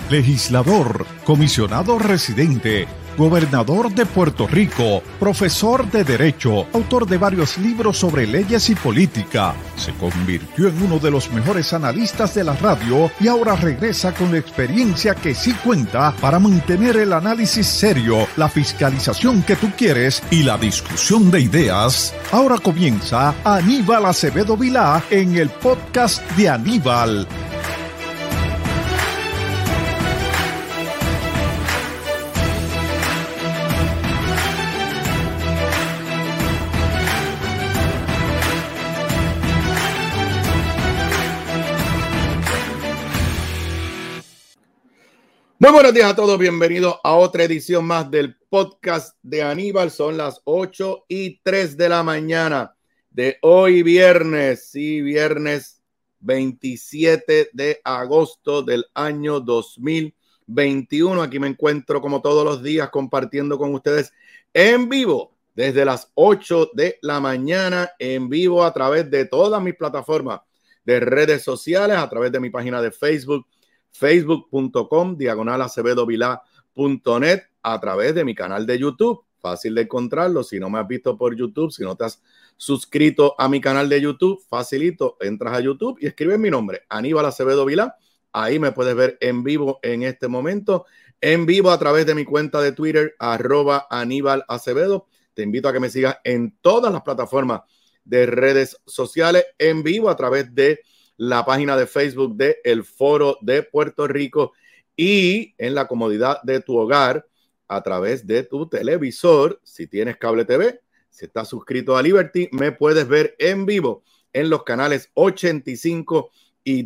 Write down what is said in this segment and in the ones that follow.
legislador, comisionado residente, gobernador de Puerto Rico, profesor de Derecho, autor de varios libros sobre leyes y política. Se convirtió en uno de los mejores analistas de la radio y ahora regresa con la experiencia que sí cuenta para mantener el análisis serio, la fiscalización que tú quieres y la discusión de ideas. Ahora comienza Aníbal Acevedo Vilá en el podcast de Aníbal. Muy buenos días a todos, bienvenidos a otra edición más del podcast de Aníbal. Son las 8:03 de la mañana de hoy viernes, sí, viernes 27 de agosto del año 2021. Aquí me encuentro como todos los días compartiendo con ustedes en vivo desde las 8 de la mañana, en vivo a través de todas mis plataformas de redes sociales, a través de mi página de Facebook, facebook.com/acevedovilá.net, a través de mi canal de YouTube, fácil de encontrarlo. Si no me has visto por YouTube, si no te has suscrito a mi canal de YouTube, facilito, entras a YouTube y escribes mi nombre, Aníbal Acevedo Vilá. Ahí me puedes ver en vivo en este momento, en vivo a través de mi cuenta de Twitter, @Aníbal Acevedo. Te invito a que me sigas en todas las plataformas de redes sociales, en vivo a través de la página de Facebook de El Foro de Puerto Rico y en la comodidad de tu hogar a través de tu televisor. Si tienes cable TV, si estás suscrito a Liberty, me puedes ver en vivo en los canales 85 y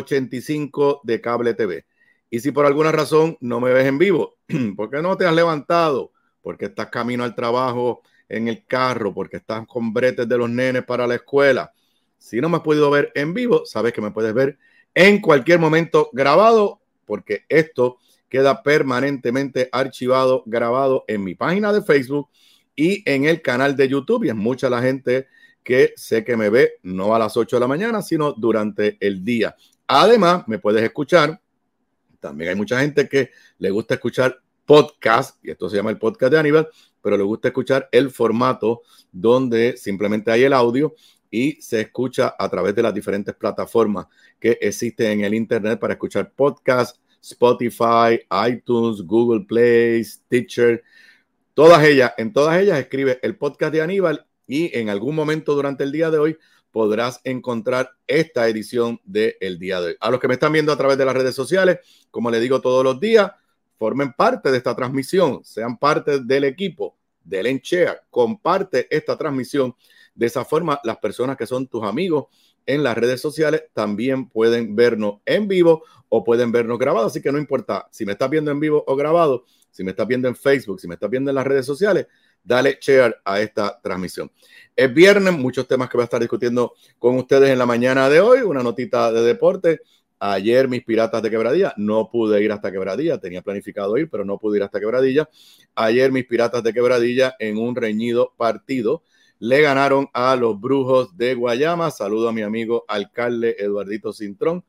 285 de cable TV. Y si por alguna razón no me ves en vivo, porque no te has levantado, porque estás camino al trabajo en el carro, porque estás con bretes de los nenes para la escuela, si no me has podido ver en vivo, sabes que me puedes ver en cualquier momento grabado, porque esto queda permanentemente archivado, grabado en mi página de Facebook y en el canal de YouTube. Y es mucha la gente que sé que me ve no a las 8 de la mañana, sino durante el día. Además, me puedes escuchar. También hay mucha gente que le gusta escuchar podcast, y esto se llama el podcast de Aníbal, pero le gusta escuchar el formato donde simplemente hay el audio y se escucha a través de las diferentes plataformas que existen en el internet para escuchar podcasts, Spotify, iTunes, Google Play, Stitcher, todas ellas. En todas ellas escribe el podcast de Aníbal y en algún momento durante el día de hoy podrás encontrar esta edición del día de hoy. A los que me están viendo a través de las redes sociales, como les digo todos los días, formen parte de esta transmisión, sean parte del equipo, denle en share, comparte esta transmisión. De esa forma, las personas que son tus amigos en las redes sociales también pueden vernos en vivo o pueden vernos grabado. Así que no importa si me estás viendo en vivo o grabado, si me estás viendo en Facebook, si me estás viendo en las redes sociales, dale share a esta transmisión. Es viernes, muchos temas que voy a estar discutiendo con ustedes en la mañana de hoy. Una notita de deporte. Ayer mis Piratas de Quebradilla, no pude ir hasta Quebradilla, tenía planificado ir, pero no pude ir hasta Quebradilla. Ayer mis Piratas de Quebradilla en un reñido partido le ganaron a los Brujos de Guayama. Saludo a mi amigo alcalde Eduardito Cintrón.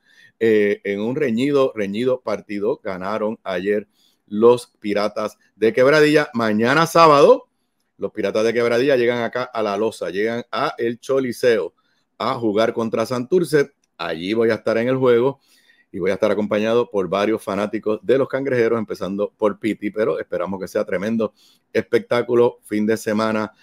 En un reñido partido ganaron ayer los Piratas de Quebradilla. Mañana sábado, los Piratas de Quebradilla llegan acá a La Losa, llegan a el Choliseo a jugar contra Santurce. Allí voy a estar en el juego y voy a estar acompañado por varios fanáticos de los Cangrejeros, empezando por Piti, pero esperamos que sea tremendo espectáculo. Fin de semana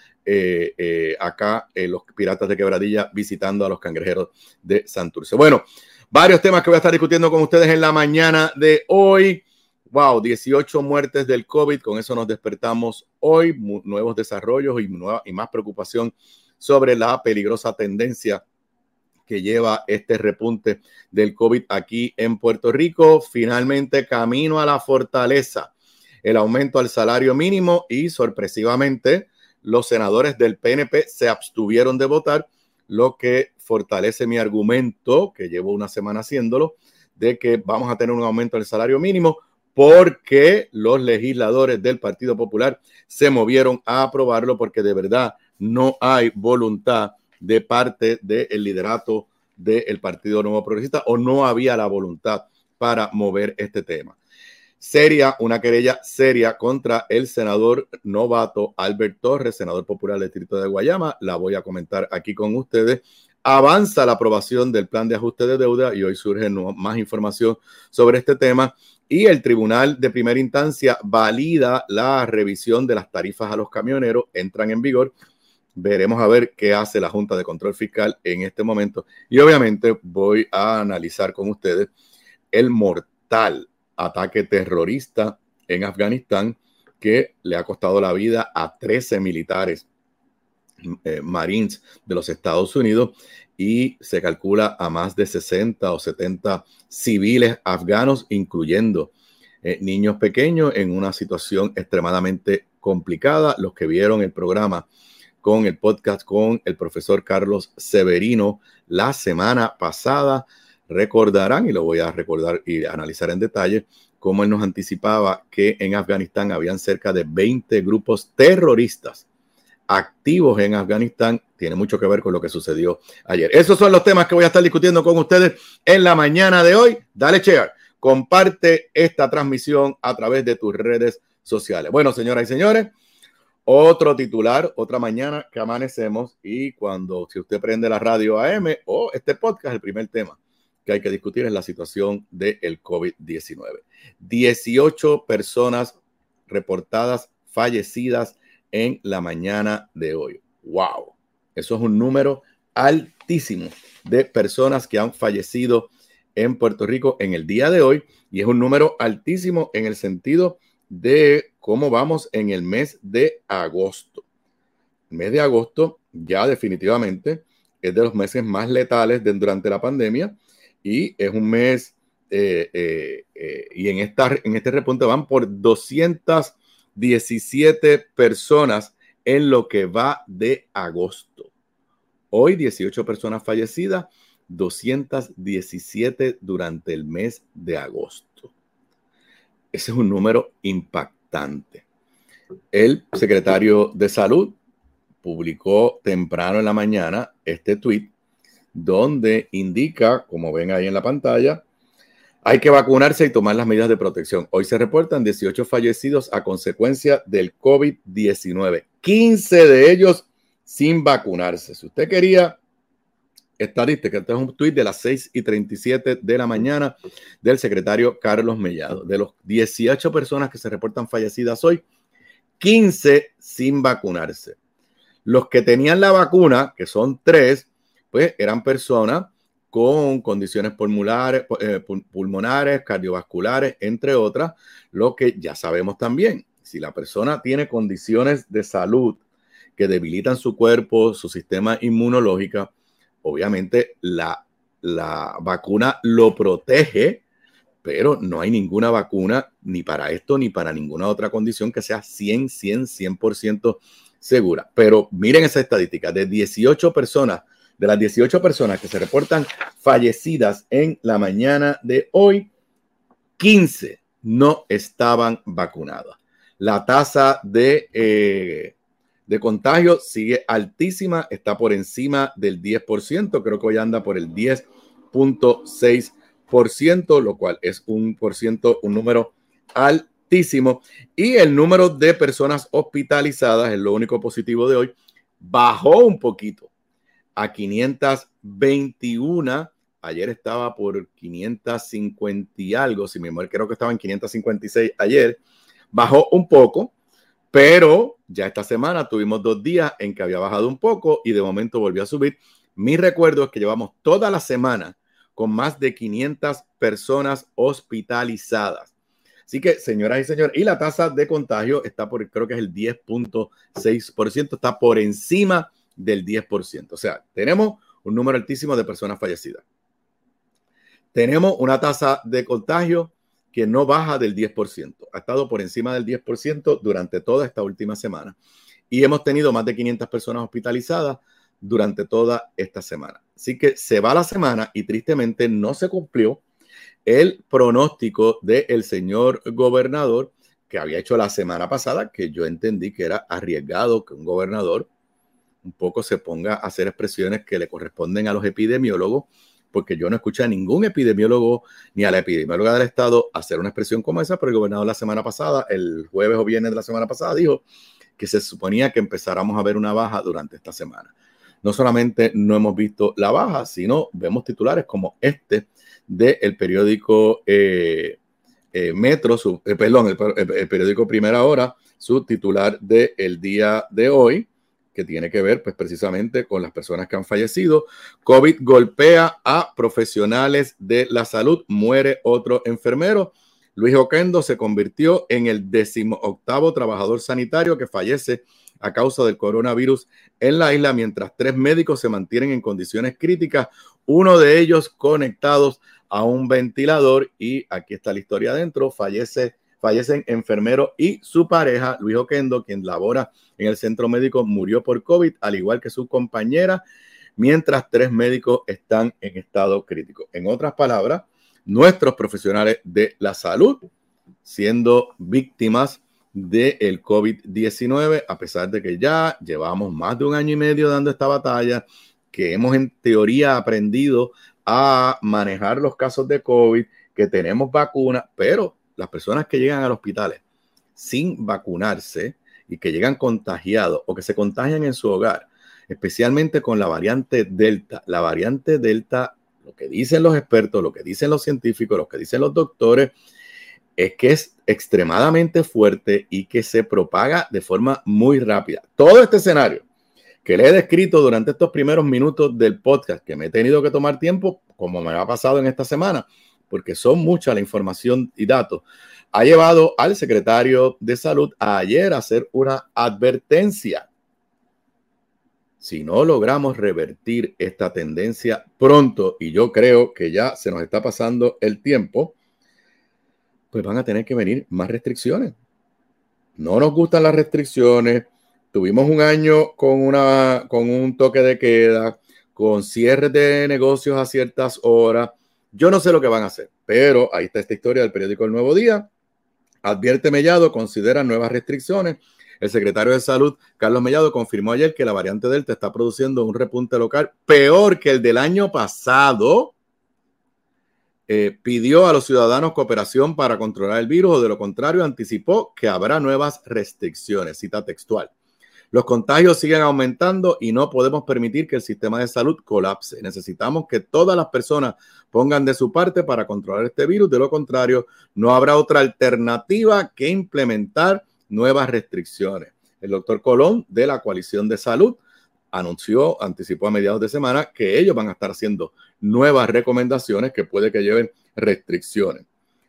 acá los Piratas de Quebradilla visitando a los Cangrejeros de Santurce. Bueno, varios temas que voy a estar discutiendo con ustedes en la mañana de hoy. Wow, 18 muertes del COVID, con eso nos despertamos hoy. Nuevos desarrollos y más preocupación sobre la peligrosa tendencia que lleva este repunte del COVID aquí en Puerto Rico. Finalmente, camino a la fortaleza, el aumento al salario mínimo, y sorpresivamente los senadores del PNP se abstuvieron de votar, lo que fortalece mi argumento, que llevo una semana haciéndolo, de que vamos a tener un aumento del salario mínimo porque los legisladores del Partido Popular se movieron a aprobarlo, porque de verdad no hay voluntad de parte del liderato del Partido Nuevo Progresista, o no había la voluntad para mover este tema. una querella seria contra el senador novato Albert Torres, senador popular del Distrito de Guayama. La voy a comentar aquí con ustedes. Avanza la aprobación del plan de ajuste de deuda y hoy surge más información sobre este tema. Y el Tribunal de Primera Instancia valida la revisión de las tarifas a los camioneros, entran en vigor. Veremos a ver qué hace la Junta de Control Fiscal en este momento. Y obviamente voy a analizar con ustedes el mortal ataque terrorista en Afganistán que le ha costado la vida a 13 militares Marines de los Estados Unidos y se calcula a más de 60 o 70 civiles afganos, incluyendo niños pequeños, en una situación extremadamente complicada. Los que vieron el programa con el podcast con el profesor Carlos Severino la semana pasada recordarán, y lo voy a recordar y analizar en detalle, cómo él nos anticipaba que en Afganistán habían cerca de 20 grupos terroristas activos en Afganistán. Tiene mucho que ver con lo que sucedió ayer. Esos son los temas que voy a estar discutiendo con ustedes en la mañana de hoy. Dale share, comparte esta transmisión a través de tus redes sociales. Bueno, señoras y señores, otro titular, otra mañana que amanecemos y si usted prende la radio AM o este podcast, el primer tema que hay que discutir es la situación del COVID-19. 18 personas reportadas fallecidas en la mañana de hoy. ¡Wow! Eso es un número altísimo de personas que han fallecido en Puerto Rico en el día de hoy y es un número altísimo en el sentido de cómo vamos en el mes de agosto. El mes de agosto ya definitivamente es de los meses más letales durante la pandemia y es un mes y en este repunte van por 217 personas en lo que va de agosto. Hoy 18 personas fallecidas, 217 durante el mes de agosto. Ese es un número impactante. El secretario de Salud publicó temprano en la mañana este tuit donde indica, como ven ahí en la pantalla, hay que vacunarse y tomar las medidas de protección. Hoy se reportan 18 fallecidos a consecuencia del COVID-19, 15 de ellos sin vacunarse. Si usted quería estadística, este es un tuit de las 6:37 de la mañana del secretario Carlos Mellado. De los 18 personas que se reportan fallecidas hoy, 15 sin vacunarse. Los que tenían la vacuna, que son 3, pues eran personas con condiciones pulmonares, cardiovasculares, entre otras, lo que ya sabemos también. Si la persona tiene condiciones de salud que debilitan su cuerpo, su sistema inmunológico, obviamente la vacuna lo protege, pero no hay ninguna vacuna ni para esto ni para ninguna otra condición que sea 100% segura. Pero miren esa estadística, de las 18 personas que se reportan fallecidas en la mañana de hoy, 15 no estaban vacunadas. La tasa de contagio sigue altísima, está por encima del 10%, creo que hoy anda por el 10.6%, lo cual es un número altísimo. Y el número de personas hospitalizadas, es lo único positivo de hoy, bajó un poquito a 521. Ayer estaba por 550 y algo, si me acuerdo, creo que estaba en 556 ayer. Bajó un poco, pero ya esta semana tuvimos 2 días en que había bajado un poco y de momento volvió a subir. Mi recuerdo es que llevamos toda la semana con más de 500 personas hospitalizadas. Así que, señoras y señores, y la tasa de contagio está creo que es el 10.6%, está por encima del 10%. O sea, tenemos un número altísimo de personas fallecidas. Tenemos una tasa de contagio que no baja del 10%. Ha estado por encima del 10% durante toda esta última semana. Y hemos tenido más de 500 personas hospitalizadas durante toda esta semana. Así que se va la semana y tristemente no se cumplió el pronóstico del señor gobernador que había hecho la semana pasada, que yo entendí que era arriesgado que un gobernador un poco se ponga a hacer expresiones que le corresponden a los epidemiólogos, porque yo no escuché a ningún epidemiólogo ni a la epidemióloga del estado hacer una expresión como esa, pero el gobernador la semana pasada, el jueves o viernes de la semana pasada, dijo que se suponía que empezáramos a ver una baja durante esta semana. No solamente no hemos visto la baja, sino vemos titulares como este del periódico Metro, el periódico Primera Hora, su titular del día de hoy, que tiene que ver pues precisamente con las personas que han fallecido. COVID golpea a profesionales de la salud, muere otro enfermero. Luis Oquendo se convirtió en el 18º trabajador sanitario que fallece a causa del coronavirus en la isla, mientras 3 médicos se mantienen en condiciones críticas, uno de ellos conectados a un ventilador. Y aquí está la historia adentro. Fallecen enfermero y su pareja, Luis Oquendo, quien labora en el centro médico, murió por COVID, al igual que su compañera, mientras 3 médicos están en estado crítico. En otras palabras, nuestros profesionales de la salud siendo víctimas del COVID-19, a pesar de que ya llevamos más de 1 año y medio dando esta batalla, que hemos en teoría aprendido a manejar los casos de COVID, que tenemos vacunas, pero las personas que llegan a los hospitales sin vacunarse y que llegan contagiados o que se contagian en su hogar, especialmente con la variante Delta. La variante Delta, lo que dicen los expertos, lo que dicen los científicos, lo que dicen los doctores, es que es extremadamente fuerte y que se propaga de forma muy rápida. Todo este escenario que le he descrito durante estos primeros minutos del podcast, que me he tenido que tomar tiempo, como me ha pasado en esta semana, porque son mucha la información y datos, ha llevado al secretario de Salud ayer a hacer una advertencia. Si no logramos revertir esta tendencia pronto, y yo creo que ya se nos está pasando el tiempo, pues van a tener que venir más restricciones. No nos gustan las restricciones. Tuvimos 1 año con un toque de queda, con cierres de negocios a ciertas horas. Yo no sé lo que van a hacer, pero ahí está esta historia del periódico El Nuevo Día. Advierte Mellado, considera nuevas restricciones. El secretario de Salud, Carlos Mellado, confirmó ayer que la variante Delta está produciendo un repunte local peor que el del año pasado. Pidió a los ciudadanos cooperación para controlar el virus, o de lo contrario anticipó que habrá nuevas restricciones. Cita textual. Los contagios siguen aumentando y no podemos permitir que el sistema de salud colapse. Necesitamos que todas las personas pongan de su parte para controlar este virus. De lo contrario, no habrá otra alternativa que implementar nuevas restricciones. El doctor Colón, de la Coalición de Salud, anticipó a mediados de semana que ellos van a estar haciendo nuevas recomendaciones que puede que lleven restricciones.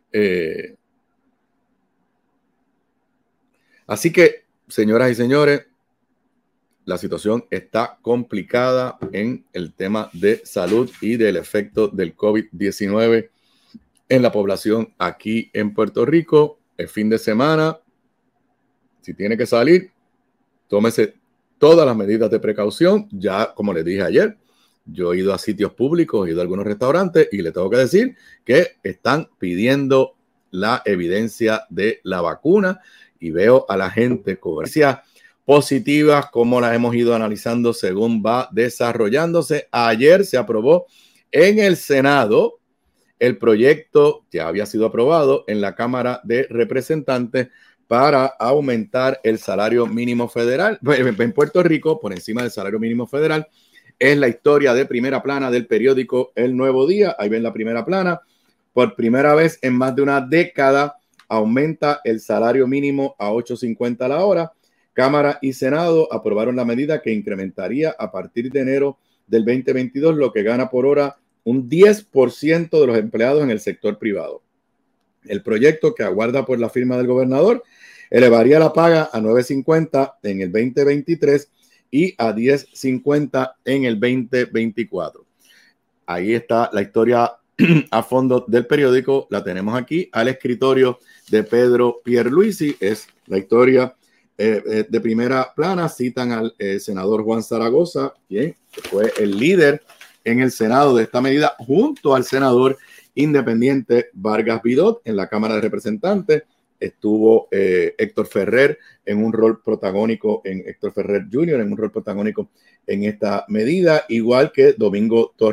Así que, señoras y señores, la situación está complicada en el tema de salud y del efecto del COVID-19 en la población aquí en Puerto Rico. El fin de semana, si tiene que salir, tómese todas las medidas de precaución. Ya, como les dije ayer, yo he ido a sitios públicos, he ido a algunos restaurantes y le tengo que decir que están pidiendo la evidencia de la vacuna, y veo a la gente con positivas, como las hemos ido analizando según va desarrollándose. Ayer se aprobó en el Senado el proyecto, ya había sido aprobado en la Cámara de Representantes, para aumentar el salario mínimo federal en Puerto Rico por encima del salario mínimo federal. Es la historia de primera plana del periódico El Nuevo Día. Ahí ven la primera plana. Por primera vez en más de una década aumenta el salario mínimo a $8.50 la hora. Cámara y Senado aprobaron la medida que incrementaría a partir de enero del 2022 lo que gana por hora un 10% de los empleados en el sector privado. El proyecto, que aguarda por la firma del gobernador, elevaría la paga a $9.50 en el 2023 y a $10.50 en el 2024. Ahí está la historia a fondo del periódico. La tenemos aquí al escritorio de Pedro Pierluisi. Es la historia de primera plana. Citan al senador Juan Zaragoza, quien fue el líder en el Senado de esta medida, junto al senador independiente Vargas Vidot. En la Cámara de Representantes estuvo Héctor Ferrer en un rol protagónico, Héctor Ferrer Jr. en un rol protagónico en esta medida, igual que Domingo Torres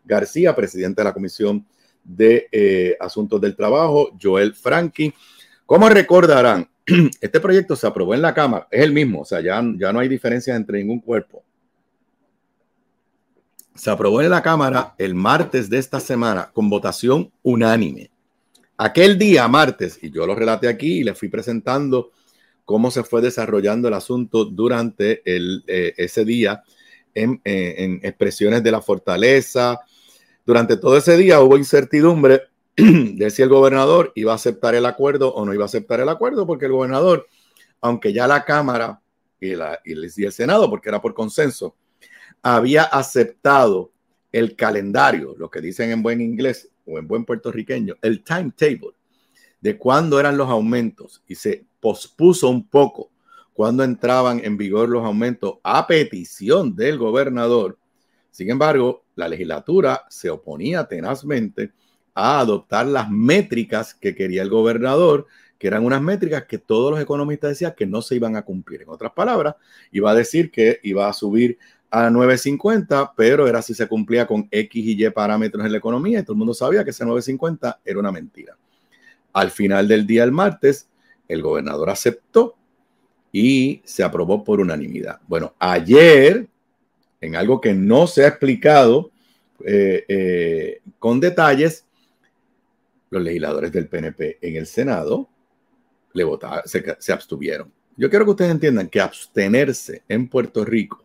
García, presidente de la Comisión de Asuntos del Trabajo, Joel Franqui. Como recordarán, este proyecto se aprobó en la Cámara, es el mismo, o sea, ya no hay diferencias entre ningún cuerpo. Se aprobó en la Cámara el martes de esta semana con votación unánime. Aquel día, martes, y yo lo relaté aquí y le fui presentando cómo se fue desarrollando el asunto durante ese día en expresiones de la fortaleza. Durante todo ese día hubo incertidumbre de si el gobernador iba a aceptar el acuerdo o no iba a aceptar el acuerdo, porque el gobernador, aunque ya la Cámara y el Senado, porque era por consenso, había aceptado el calendario, lo que dicen en buen inglés o en buen puertorriqueño, el timetable de cuándo eran los aumentos, y se pospuso un poco cuándo entraban en vigor los aumentos a petición del gobernador. Sin embargo, la legislatura se oponía tenazmente a adoptar las métricas que quería el gobernador, que eran unas métricas que todos los economistas decían que no se iban a cumplir. En otras palabras, iba a decir que iba a subir a 9.50, pero era si se cumplía con X y Y parámetros en la economía, y todo el mundo sabía que ese 9.50 era una mentira. Al final del día, el martes, el gobernador aceptó y se aprobó por unanimidad. Bueno, ayer, en algo que no se ha explicado con detalles, los legisladores del PNP en el Senado se abstuvieron. Yo quiero que ustedes entiendan que abstenerse en Puerto Rico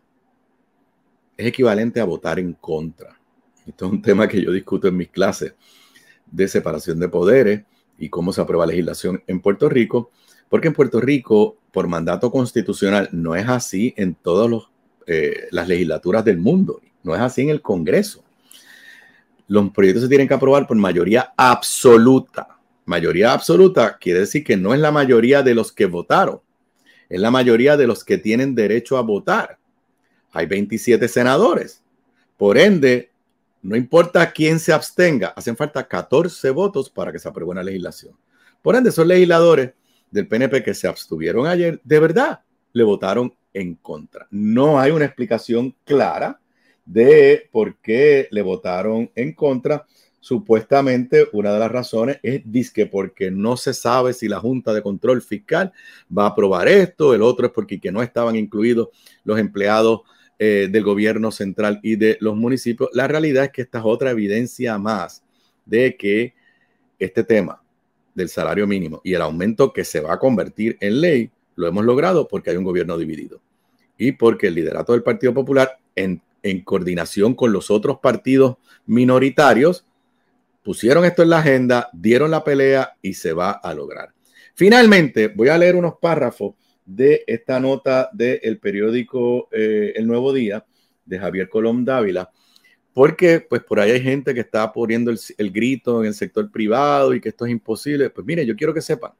es equivalente a votar en contra. Esto es un tema que yo discuto en mis clases de separación de poderes y cómo se aprueba legislación en Puerto Rico, porque en Puerto Rico, por mandato constitucional, no es así en todas las legislaturas del mundo, no es así en el Congreso. Los proyectos se tienen que aprobar por mayoría absoluta. Mayoría absoluta quiere decir que no es la mayoría de los que votaron, es la mayoría de los que tienen derecho a votar. Hay 27 senadores. Por ende, no importa quién se abstenga, hacen falta 14 votos para que se apruebe una legislación. Por ende, esos legisladores del PNP que se abstuvieron ayer, de verdad, le votaron en contra. No hay una explicación clara de por qué le votaron en contra. Supuestamente, una de las razones es dizque porque no se sabe si la Junta de Control Fiscal va a aprobar esto. El otro es porque no estaban incluidos los empleados del gobierno central y de los municipios. La realidad es que esta es otra evidencia más de que este tema del salario mínimo y el aumento que se va a convertir en ley lo hemos logrado porque hay un gobierno dividido y porque el liderato del Partido Popular en coordinación con los otros partidos minoritarios pusieron esto en la agenda, dieron la pelea y se va a lograr. Finalmente, voy a leer unos párrafos de esta nota del periódico El Nuevo Día de Javier Colom Dávila, porque pues por ahí hay gente que está poniendo el grito en el sector privado y que esto es imposible. Pues mire, yo quiero que sepan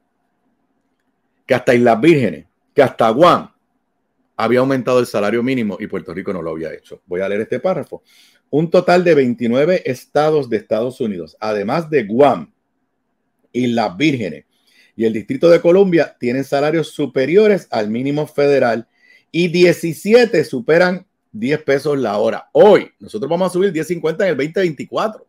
que hasta Islas Vírgenes, que hasta Guam había aumentado el salario mínimo y Puerto Rico no lo había hecho. Voy a leer este párrafo. Un total de 29 estados de Estados Unidos, además de Guam, Islas Vírgenes y el Distrito de Columbia, tienen salarios superiores al mínimo federal y 17 superan 10 pesos la hora. Hoy, nosotros vamos a subir 10.50 en el 2024.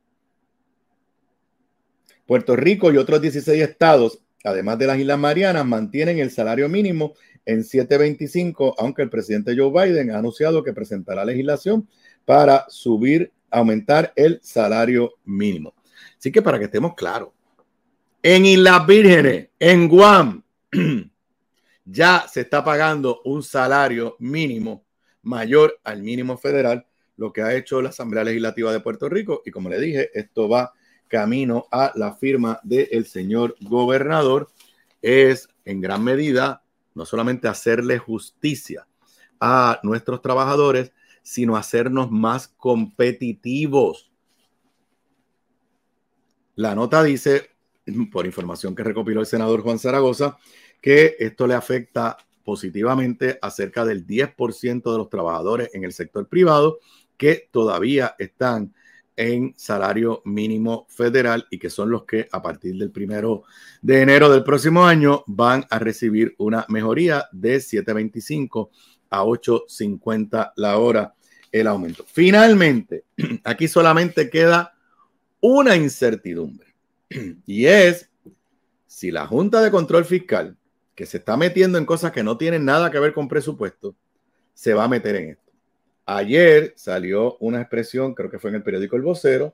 Puerto Rico y otros 16 estados, además de las Islas Marianas, mantienen el salario mínimo en 7.25, aunque el presidente Joe Biden ha anunciado que presentará legislación para aumentar el salario mínimo. Así que para que estemos claros, en Islas Vírgenes, en Guam, ya se está pagando un salario mínimo mayor al mínimo federal, lo que ha hecho la Asamblea Legislativa de Puerto Rico. Y como le dije, esto va camino a la firma del señor gobernador. Es en gran medida no solamente hacerle justicia a nuestros trabajadores, sino hacernos más competitivos. La nota dice, por información que recopiló el senador Juan Zaragoza, que esto le afecta positivamente a cerca del 10% de los trabajadores en el sector privado que todavía están en salario mínimo federal y que son los que a partir del 1 de enero del próximo año van a recibir una mejoría de 7.25 a 8.50 la hora el aumento. Finalmente, aquí solamente queda una incertidumbre y es si la Junta de Control Fiscal, que se está metiendo en cosas que no tienen nada que ver con presupuesto, se va a meter en esto. Ayer salió una expresión, creo que fue en el periódico El Vocero,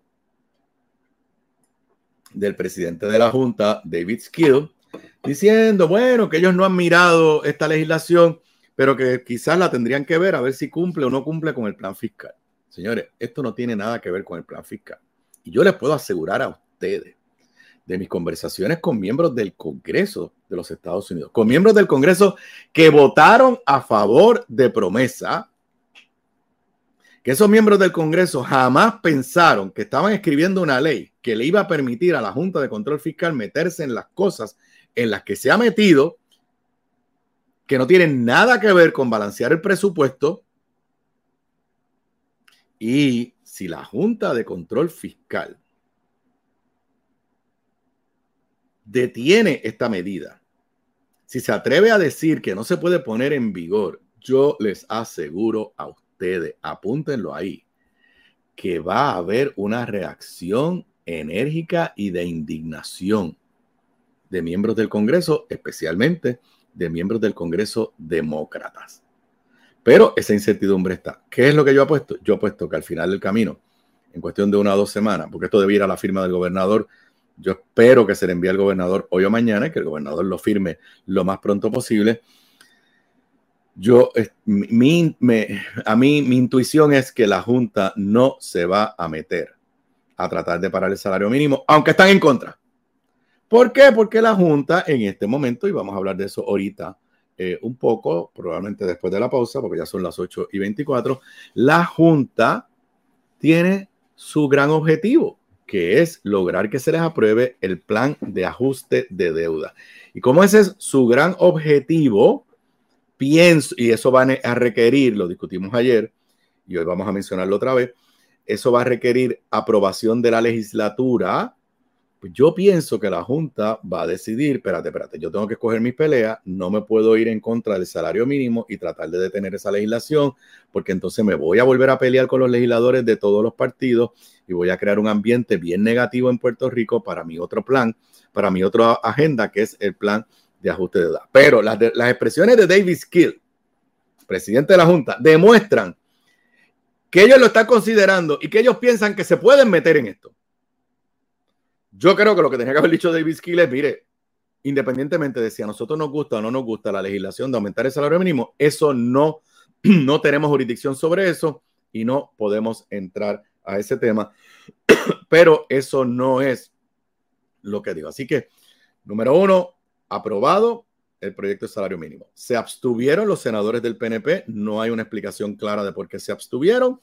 del presidente de la Junta, David Skill, diciendo, bueno, que ellos no han mirado esta legislación, pero que quizás la tendrían que ver a ver si cumple o no cumple con el plan fiscal. Señores, esto no tiene nada que ver con el plan fiscal. Y yo les puedo asegurar a ustedes, de mis conversaciones con miembros del Congreso de los Estados Unidos, con miembros del Congreso que votaron a favor de Promesa, que esos miembros del Congreso jamás pensaron que estaban escribiendo una ley que le iba a permitir a la Junta de Control Fiscal meterse en las cosas en las que se ha metido, que no tienen nada que ver con balancear el presupuesto. Y si la Junta de Control Fiscal detiene esta medida, si se atreve a decir que no se puede poner en vigor, yo les aseguro a ustedes, apúntenlo ahí, que va a haber una reacción enérgica y de indignación de miembros del Congreso, especialmente de miembros del Congreso demócratas. Pero esa incertidumbre está. ¿Qué es lo que yo apuesto? Yo apuesto que al final del camino, en cuestión de 1 o 2 semanas, porque esto debe ir a la firma del gobernador, yo espero que se le envíe al gobernador hoy o mañana, que el gobernador lo firme lo más pronto posible. Mi intuición es que la Junta no se va a meter a tratar de parar el salario mínimo, aunque están en contra. ¿Por qué? Porque la Junta en este momento, y vamos a hablar de eso ahorita un poco, probablemente después de la pausa, porque ya son las 8:24, la Junta tiene su gran objetivo, que es lograr que se les apruebe el plan de ajuste de deuda. Y como ese es su gran objetivo, pienso, y eso va a requerir, lo discutimos ayer, y hoy vamos a mencionarlo otra vez, eso va a requerir aprobación de la legislatura. Pues yo pienso que la Junta va a decidir, espérate, yo tengo que escoger mis peleas, no me puedo ir en contra del salario mínimo y tratar de detener esa legislación, porque entonces me voy a volver a pelear con los legisladores de todos los partidos y voy a crear un ambiente bien negativo en Puerto Rico para mi otro plan, para mi otra agenda, que es el plan de ajuste de deuda. Pero las expresiones de David Skill, presidente de la Junta, demuestran que ellos lo están considerando y que ellos piensan que se pueden meter en esto. Yo creo que lo que tenía que haber dicho David Skill es, mire, independientemente de si a nosotros nos gusta o no nos gusta la legislación de aumentar el salario mínimo, eso no tenemos jurisdicción sobre eso y no podemos entrar a ese tema. Pero eso no es lo que digo. Así que, número 1, aprobado el proyecto de salario mínimo. Se abstuvieron los senadores del PNP. No hay una explicación clara de por qué se abstuvieron.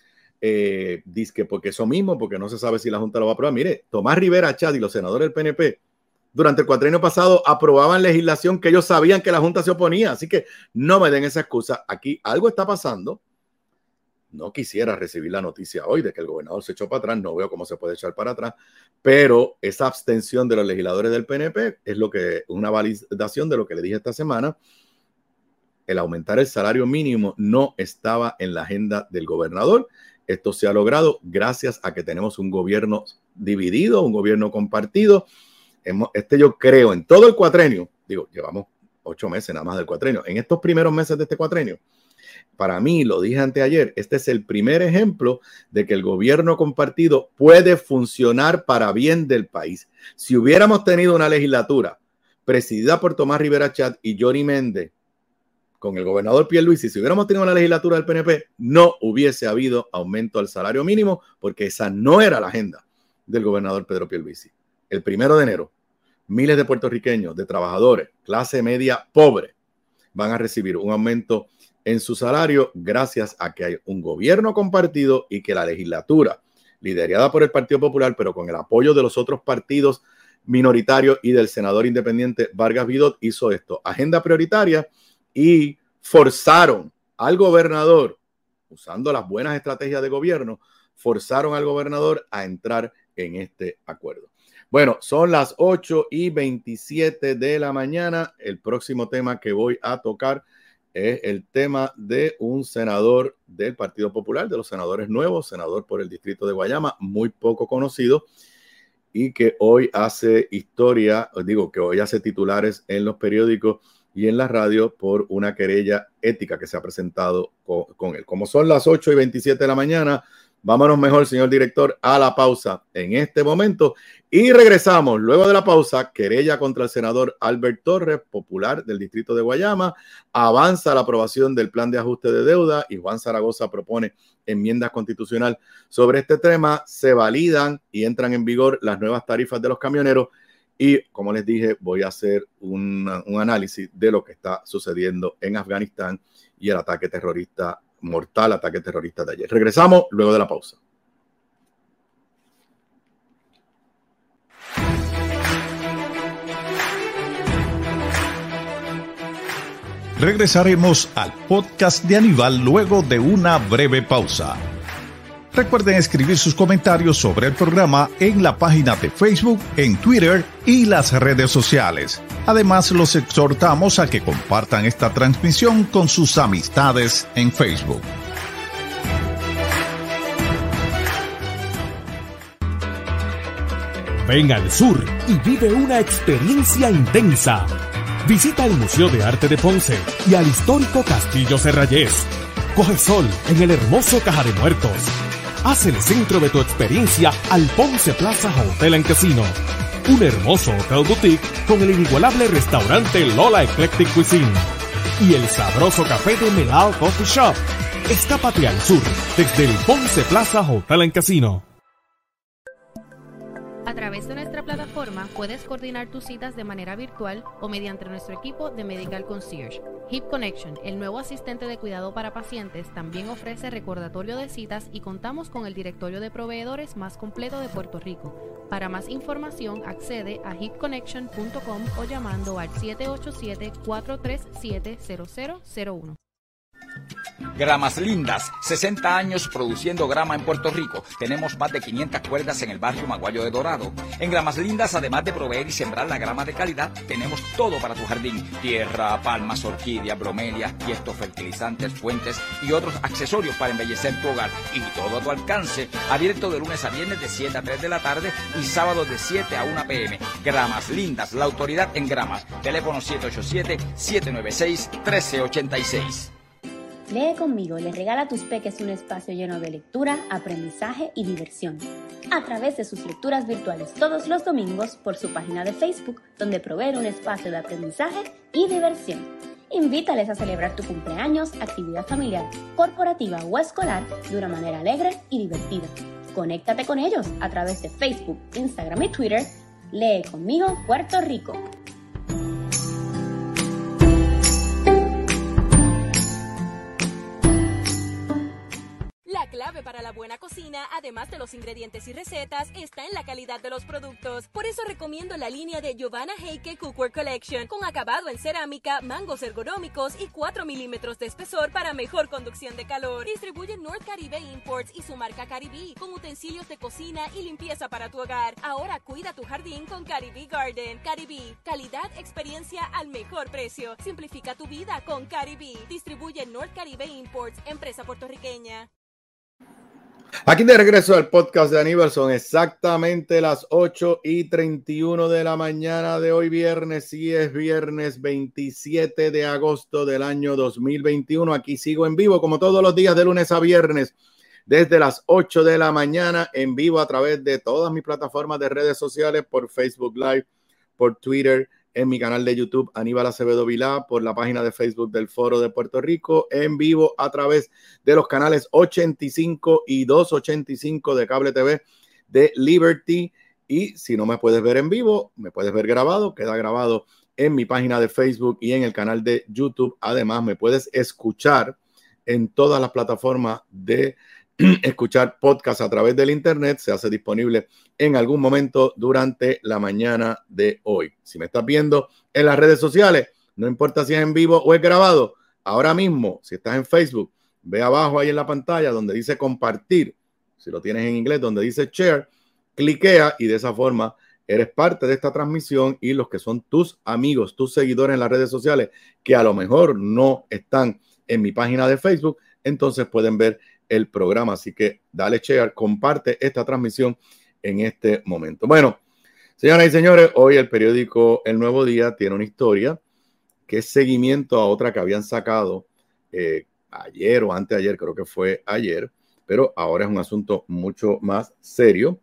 Dice que porque eso mismo, porque no se sabe si la Junta lo va a aprobar. Mire, Tomás Rivera Chat y los senadores del PNP durante el cuatrienio pasado aprobaban legislación que ellos sabían que la Junta se oponía, así que no me den esa excusa. Aquí algo está pasando. No quisiera recibir la noticia hoy de que el gobernador se echó para atrás, no veo cómo se puede echar para atrás, pero esa abstención de los legisladores del PNP es una validación de lo que le dije esta semana. El aumentar el salario mínimo no estaba en la agenda del gobernador. Esto se ha logrado gracias a que tenemos un gobierno dividido, un gobierno compartido. Yo creo en todo el cuatrenio, llevamos 8 meses nada más del cuatrenio, en estos primeros meses de este cuatrenio, para mí, lo dije anteayer, este es el primer ejemplo de que el gobierno compartido puede funcionar para bien del país. Si hubiéramos tenido una legislatura presidida por Tomás Rivera Chat y Johnny Méndez, con el gobernador Pierluisi, si hubiéramos tenido una legislatura del PNP, no hubiese habido aumento al salario mínimo, porque esa no era la agenda del gobernador Pedro Pierluisi. El 1 de enero, miles de puertorriqueños, de trabajadores, clase media pobre, van a recibir un aumento en su salario gracias a que hay un gobierno compartido y que la legislatura, liderada por el Partido Popular, pero con el apoyo de los otros partidos minoritarios y del senador independiente Vargas Vidot, hizo esto, agenda prioritaria, y forzaron al gobernador, usando las buenas estrategias de gobierno, forzaron al gobernador a entrar en este acuerdo. Bueno, son las 8:27 de la mañana. El próximo tema que voy a tocar es el tema de un senador del Partido Popular, de los senadores nuevos, senador por el distrito de Guayama, muy poco conocido y que hoy hace historia, que hoy hace titulares en los periódicos y en la radio por una querella ética que se ha presentado con él. Como son las 8:27 de la mañana, vámonos mejor, señor director, a la pausa en este momento y regresamos. Luego de la pausa, querella contra el senador Albert Torres, popular del distrito de Guayama. Avanza la aprobación del plan de ajuste de deuda y Juan Zaragoza propone enmiendas constitucionales sobre este tema. Se validan y entran en vigor las nuevas tarifas de los camioneros. Y como les dije, voy a hacer un análisis de lo que está sucediendo en Afganistán y el ataque terrorista, mortal ataque terrorista de ayer. Regresamos luego de la pausa. Regresaremos al podcast de Aníbal luego de una breve pausa. Recuerden escribir sus comentarios sobre el programa en la página de Facebook, en Twitter y las redes sociales. Además, los exhortamos a que compartan esta transmisión con sus amistades en Facebook. Ven al sur y vive una experiencia intensa. Visita el Museo de Arte de Ponce y al histórico Castillo Serrayés. Coge sol en el hermoso Caja de Muertos. Haz el centro de tu experiencia al Ponce Plaza Hotel and Casino. Un hermoso hotel boutique con el inigualable restaurante Lola Eclectic Cuisine. Y el sabroso café de Melao Coffee Shop. Escápate al sur desde el Ponce Plaza Hotel and Casino. A través de nuestra plataforma puedes coordinar tus citas de manera virtual o mediante nuestro equipo de Medical Concierge. Hip Connection, el nuevo asistente de cuidado para pacientes, también ofrece recordatorio de citas y contamos con el directorio de proveedores más completo de Puerto Rico. Para más información, accede a hipconnection.com o llamando al 787-437-0001. Gramas Lindas, 60 años produciendo grama en Puerto Rico. Tenemos más de 500 cuerdas en el barrio Maguayo de Dorado. En Gramas Lindas, además de proveer y sembrar la grama de calidad, tenemos todo para tu jardín. Tierra, palmas, orquídeas, bromelias, tiestos, fertilizantes, fuentes y otros accesorios para embellecer tu hogar. Y todo a tu alcance. Abierto de lunes a viernes de 7 a 3 de la tarde y sábados de 7 a 1 p.m. Gramas Lindas, la autoridad en gramas. Teléfono 787-796-1386. Lee conmigo le regala a tus peques un espacio lleno de lectura, aprendizaje y diversión. A través de sus lecturas virtuales todos los domingos por su página de Facebook, donde provee un espacio de aprendizaje y diversión. Invítales a celebrar tu cumpleaños, actividad familiar, corporativa o escolar de una manera alegre y divertida. Conéctate con ellos a través de Facebook, Instagram y Twitter. Lee conmigo Puerto Rico. La clave para la buena cocina, además de los ingredientes y recetas, está en la calidad de los productos. Por eso recomiendo la línea de Giovanna Heike Cookware Collection, con acabado en cerámica, mangos ergonómicos y 4 milímetros de espesor para mejor conducción de calor. Distribuye North Caribe Imports y su marca Caribe, con utensilios de cocina y limpieza para tu hogar. Ahora cuida tu jardín con Caribe Garden. Caribe, calidad, experiencia al mejor precio. Simplifica tu vida con Caribe. Distribuye North Caribe Imports, empresa puertorriqueña. Aquí de regreso al podcast de Aníbal, son exactamente las 8:31 de la mañana de hoy viernes, y es viernes 27 de agosto del año 2021. Aquí sigo en vivo como todos los días de lunes a viernes desde las 8 de la mañana, en vivo a través de todas mis plataformas de redes sociales, por Facebook Live, por Twitter, en mi canal de YouTube Aníbal Acevedo Vilá, por la página de Facebook del Foro de Puerto Rico, en vivo a través de los canales 85 y 285 de Cable TV de Liberty. Y si no me puedes ver en vivo, me puedes ver grabado, queda grabado en mi página de Facebook y en el canal de YouTube. Además, me puedes escuchar en todas las plataformas de escuchar podcast a través del internet. Se hace disponible en algún momento durante la mañana de hoy. Si me estás viendo en las redes sociales, no importa si es en vivo o es grabado, ahora mismo, si estás en Facebook, ve abajo ahí en la pantalla donde dice compartir, si lo tienes en inglés, donde dice share, cliquea y de esa forma eres parte de esta transmisión y los que son tus amigos, tus seguidores en las redes sociales, que a lo mejor no están en mi página de Facebook, entonces pueden ver el programa. Así que dale share, comparte esta transmisión en este momento. Bueno, señoras y señores, hoy el periódico El Nuevo Día tiene una historia que es seguimiento a otra que habían sacado ayer o anteayer, creo que fue ayer, pero ahora es un asunto mucho más serio.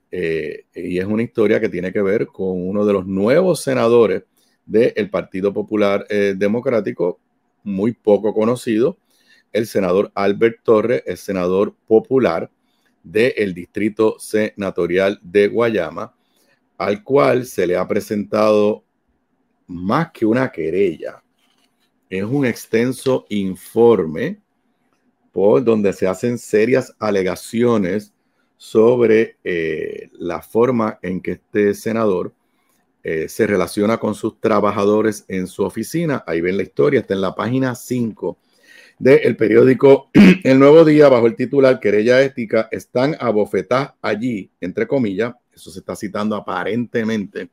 Y es una historia que tiene que ver con uno de los nuevos senadores del Partido Popular Democrático, muy poco conocido, el senador Albert Torres, el senador popular del Distrito Senatorial de Guayama, al cual se le ha presentado más que una querella. Es un extenso informe por donde se hacen serias alegaciones sobre la forma en que este senador se relaciona con sus trabajadores en su oficina. Ahí ven la historia, está en la página 5 del periódico El Nuevo Día, bajo el titular Querella Ética, están a bofetá allí, entre comillas. Eso se está citando aparentemente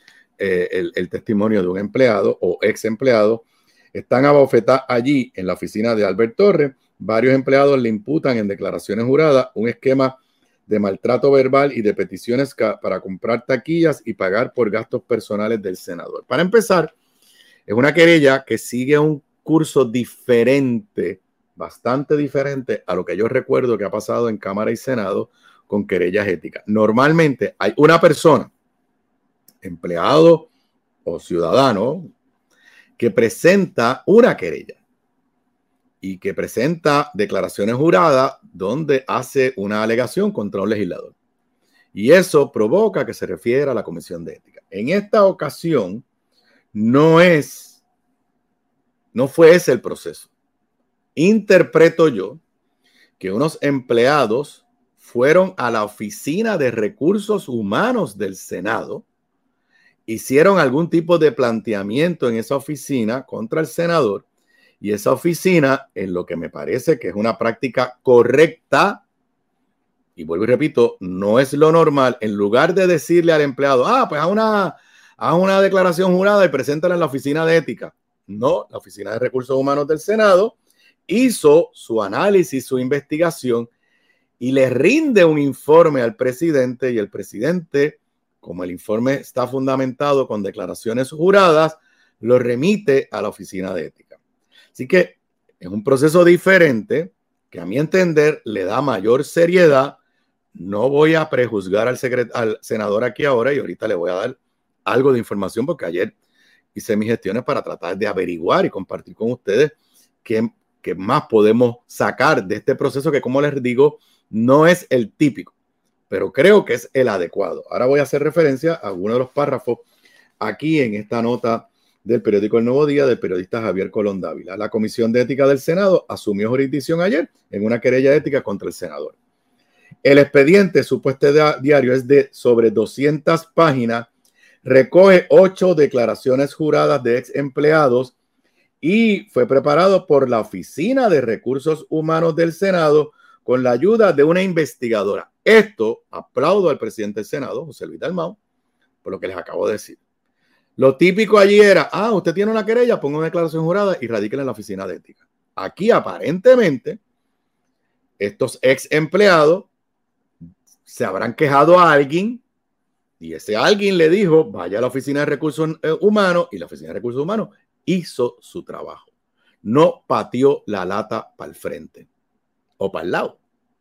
el testimonio de un empleado o ex empleado. Están a bofetá allí en la oficina de Albert Torres. Varios empleados le imputan en declaraciones juradas un esquema de maltrato verbal y de peticiones para comprar taquillas y pagar por gastos personales del senador. Para empezar, es una querella que sigue un curso diferente, bastante diferente a lo que yo recuerdo que ha pasado en Cámara y Senado con querellas éticas. Normalmente hay una persona, empleado o ciudadano, que presenta una querella y que presenta declaraciones juradas donde hace una alegación contra un legislador. Y eso provoca que se refiera a la Comisión de Ética. En esta ocasión no fue ese el proceso. Interpreto yo que unos empleados fueron a la Oficina de Recursos Humanos del Senado, hicieron algún tipo de planteamiento en esa oficina contra el senador. Y esa oficina, en lo que me parece que es una práctica correcta, y vuelvo y repito, no es lo normal, en lugar de decirle al empleado, pues haz una declaración jurada y preséntala en la oficina de ética. No, la Oficina de Recursos Humanos del Senado hizo su análisis, su investigación y le rinde un informe al presidente, y el presidente, como el informe está fundamentado con declaraciones juradas, lo remite a la Oficina de Ética. Así que es un proceso diferente que a mi entender le da mayor seriedad. No voy a prejuzgar al senador aquí ahora y ahorita le voy a dar algo de información porque ayer hice mis gestiones para tratar de averiguar y compartir con ustedes qué más podemos sacar de este proceso que, como les digo, no es el típico, pero creo que es el adecuado. Ahora voy a hacer referencia a algunos de los párrafos aquí en esta nota del periódico El Nuevo Día del periodista Javier Colón Dávila. La Comisión de Ética del Senado asumió jurisdicción ayer en una querella ética contra el senador. El expediente supuesto diario es de sobre 200 páginas, recoge 8 declaraciones juradas de ex empleados y fue preparado por la Oficina de Recursos Humanos del Senado con la ayuda de una investigadora. Esto, aplaudo al presidente del Senado, José Luis Dalmau, por lo que les acabo de decir. Lo típico allí era, usted tiene una querella, ponga una declaración jurada y radíquela en la oficina de ética. Aquí aparentemente estos ex empleados se habrán quejado a alguien y ese alguien le dijo, vaya a la Oficina de Recursos Humanos, y la Oficina de Recursos Humanos hizo su trabajo. No pateó la lata para el frente o para el lado.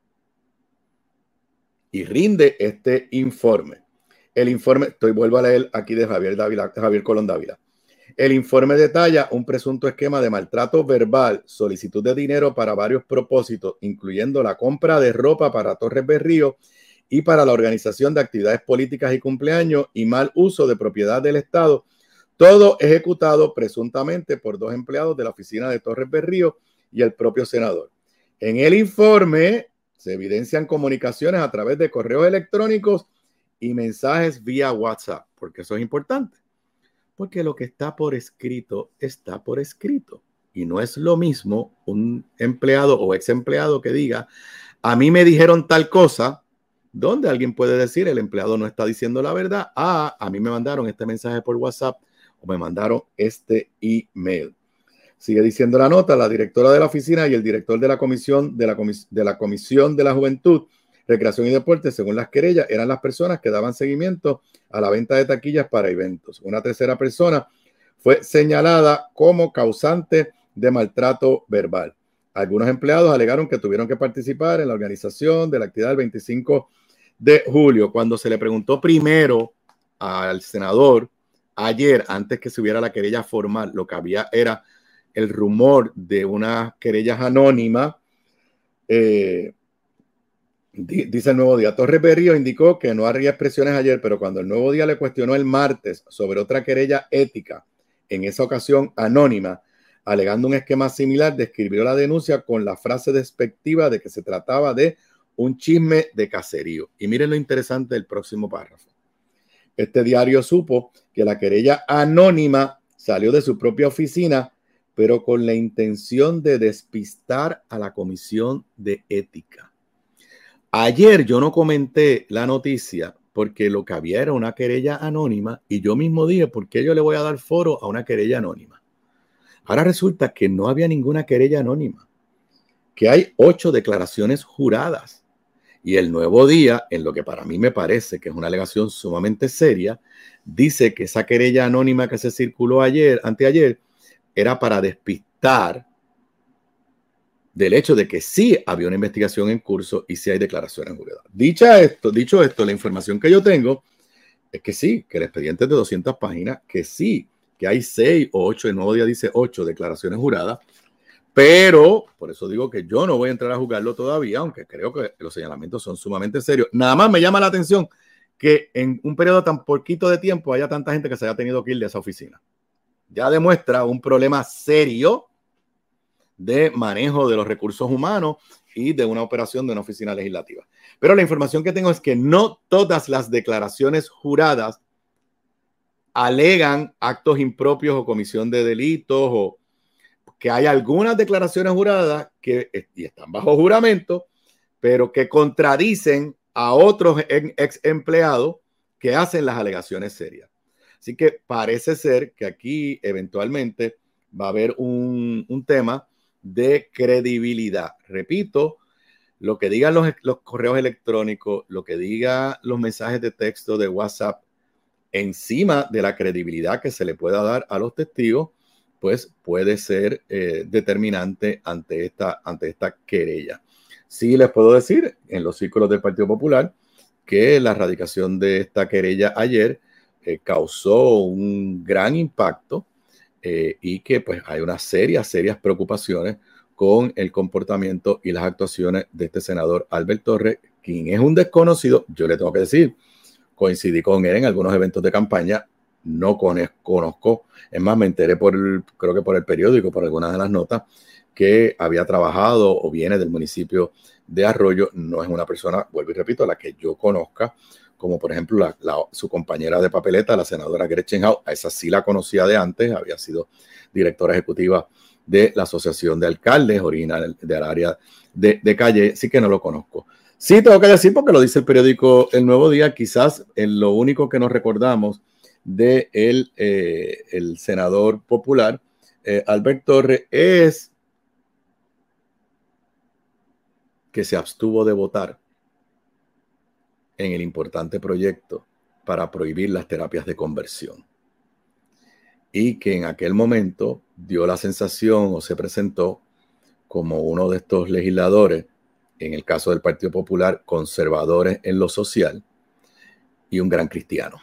Y rinde este informe. El informe, vuelvo a leer aquí de Javier Colón Dávila. El informe detalla un presunto esquema de maltrato verbal, solicitud de dinero para varios propósitos, incluyendo la compra de ropa para Torres Berrío y para la organización de actividades políticas y cumpleaños y mal uso de propiedad del Estado, todo ejecutado presuntamente por 2 empleados de la oficina de Torres Berrío y el propio senador. En el informe se evidencian comunicaciones a través de correos electrónicos y mensajes vía WhatsApp. ¿Por qué eso es importante? Porque lo que está por escrito está por escrito. Y no es lo mismo un empleado o ex empleado que diga, a mí me dijeron tal cosa, donde alguien puede decir el empleado no está diciendo la verdad. A mí me mandaron este mensaje por WhatsApp o me mandaron este email. Sigue diciendo la nota, la directora de la oficina y el director de la Comisión de la Juventud, Recreación y Deporte, según las querellas, eran las personas que daban seguimiento a la venta de taquillas para eventos. Una tercera persona fue señalada como causante de maltrato verbal. Algunos empleados alegaron que tuvieron que participar en la organización de la actividad del 25 de julio. Cuando se le preguntó primero al senador ayer, antes que se hubiera la querella formal, lo que había era el rumor de unas querellas anónimas. Dice el Nuevo Día. Torres Berrío indicó que no había expresiones ayer, pero cuando el Nuevo Día le cuestionó el martes sobre otra querella ética, en esa ocasión anónima, alegando un esquema similar, describió la denuncia con la frase despectiva de que se trataba de un chisme de caserío. Y miren lo interesante del próximo párrafo. Este diario supo que la querella anónima salió de su propia oficina, pero con la intención de despistar a la Comisión de Ética. Ayer yo no comenté la noticia porque lo que había era una querella anónima y yo mismo dije, ¿por qué yo le voy a dar foro a una querella anónima? Ahora resulta que no había ninguna querella anónima, que hay 8 declaraciones juradas. Y el Nuevo Día, en lo que para mí me parece que es una alegación sumamente seria, dice que esa querella anónima que se circuló anteayer, era para despistar del hecho de que sí había una investigación en curso y sí hay declaraciones juradas. Dicho esto, la información que yo tengo es que sí, que el expediente es de 200 páginas, que sí, que hay 6 o 8, el Nuevo Día dice 8 declaraciones juradas, pero por eso digo que yo no voy a entrar a juzgarlo todavía, aunque creo que los señalamientos son sumamente serios. Nada más me llama la atención que en un periodo tan poquito de tiempo haya tanta gente que se haya tenido que ir de esa oficina. Ya demuestra un problema serio de manejo de los recursos humanos y de una operación de una oficina legislativa. Pero la información que tengo es que no todas las declaraciones juradas alegan actos impropios o comisión de delitos, o que hay algunas declaraciones juradas que están bajo juramento, pero que contradicen a otros ex empleados que hacen las alegaciones serias. Así que parece ser que aquí eventualmente va a haber un tema de credibilidad. Repito, lo que digan los correos electrónicos, lo que digan los mensajes de texto de WhatsApp, encima de la credibilidad que se le pueda dar a los testigos, pues puede ser determinante ante esta querella. Sí les puedo decir, en los círculos del Partido Popular, que la radicación de esta querella ayer causó un gran impacto y que pues hay unas serias preocupaciones con el comportamiento y las actuaciones de este senador Albert Torres, quien es un desconocido. Yo le tengo que decir, coincidí con él en algunos eventos de campaña, no conozco, es más, me enteré creo que por el periódico, por algunas de las notas, que había trabajado o viene del municipio de Arroyo. No es una persona, vuelvo y repito, la que yo conozca, como por ejemplo su compañera de papeleta, la senadora Gretchen Howe. A esa sí la conocía de antes, había sido directora ejecutiva de la Asociación de Alcaldes, original del área de Calle, sí que no lo conozco. Sí, tengo que decir, porque lo dice el periódico El Nuevo Día, quizás lo único que nos recordamos de el senador popular, Albert Torres, es que se abstuvo de votar en el importante proyecto para prohibir las terapias de conversión. Y que en aquel momento dio la sensación o se presentó como uno de estos legisladores, en el caso del Partido Popular, conservadores en lo social y un gran cristiano.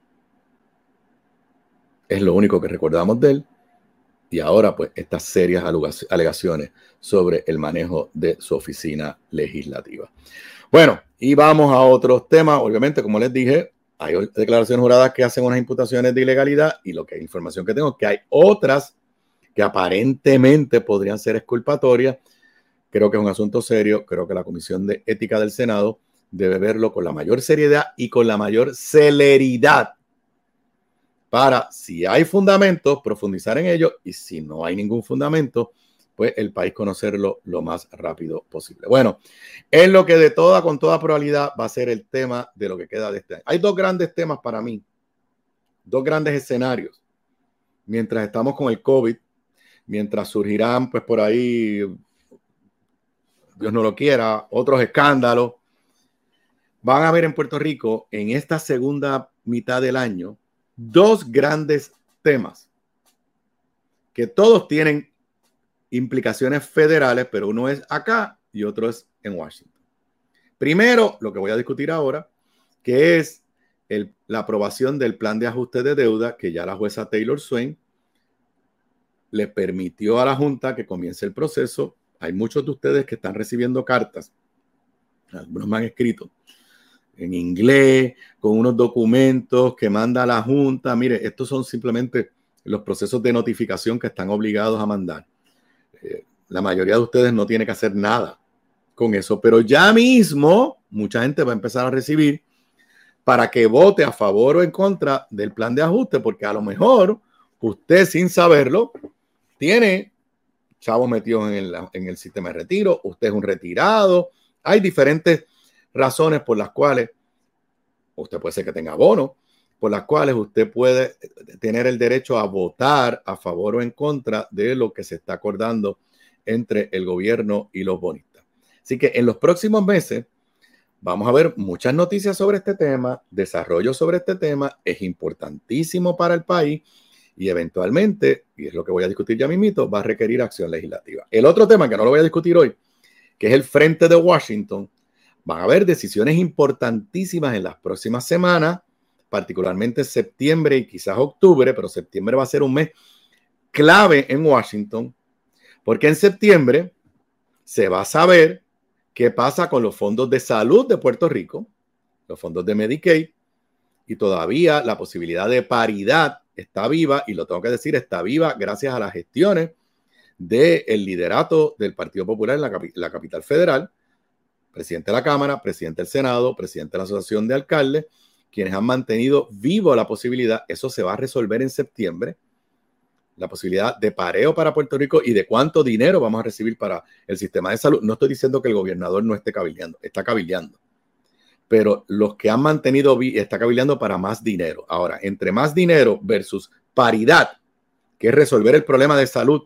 Es lo único que recordamos de él. Y ahora, pues, estas serias alegaciones sobre el manejo de su oficina legislativa. Bueno, y vamos a otros temas. Obviamente, como les dije, hay declaraciones juradas que hacen unas imputaciones de ilegalidad, y lo que hay información que tengo es que hay otras que aparentemente podrían ser exculpatorias. Creo que es un asunto serio. Creo que la Comisión de Ética del Senado debe verlo con la mayor seriedad y con la mayor celeridad, para, si hay fundamentos, profundizar en ello, y si no hay ningún fundamento, pues el país conocerlo lo más rápido posible. Bueno, es lo que con toda probabilidad va a ser el tema de lo que queda de este año. Hay dos grandes temas para mí, dos grandes escenarios. Mientras estamos con el COVID, mientras surgirán pues por ahí, Dios no lo quiera, otros escándalos, van a haber en Puerto Rico en esta segunda mitad del año dos grandes temas que todos tienen implicaciones federales, pero uno es acá y otro es en Washington. Primero, lo que voy a discutir ahora, que es la aprobación del plan de ajuste de deuda que ya la jueza Taylor Swain le permitió a la Junta que comience el proceso. Hay muchos de ustedes que están recibiendo cartas, algunos me han escrito en inglés, con unos documentos que manda la Junta. Mire, estos son simplemente los procesos de notificación que están obligados a mandar. La mayoría de ustedes no tiene que hacer nada con eso, pero ya mismo mucha gente va a empezar a recibir para que vote a favor o en contra del plan de ajuste, porque a lo mejor usted sin saberlo tiene chavos metidos en el sistema de retiro, usted es un retirado, hay diferentes razones por las cuales usted puede ser que tenga bono, por las cuales usted puede tener el derecho a votar a favor o en contra de lo que se está acordando entre el gobierno y los bonistas. Así que en los próximos meses vamos a ver muchas noticias sobre este tema, desarrollo sobre este tema, es importantísimo para el país y eventualmente, y es lo que voy a discutir ya mismito, va a requerir acción legislativa. El otro tema que no lo voy a discutir hoy, que es el frente de Washington, van a haber decisiones importantísimas en las próximas semanas, particularmente septiembre y quizás octubre, pero septiembre va a ser un mes clave en Washington, porque en septiembre se va a saber qué pasa con los fondos de salud de Puerto Rico, los fondos de Medicaid, y todavía la posibilidad de paridad está viva, y lo tengo que decir, está viva gracias a las gestiones del liderato del Partido Popular en la capital federal, presidente de la Cámara, presidente del Senado, presidente de la Asociación de Alcaldes, quienes han mantenido vivo la posibilidad. Eso se va a resolver en septiembre, la posibilidad de pareo para Puerto Rico y de cuánto dinero vamos a recibir para el sistema de salud. No estoy diciendo que el gobernador no esté cabildeando, está cabildeando, pero los que han mantenido está cabildeando para más dinero. Ahora, entre más dinero versus paridad, que es resolver el problema de salud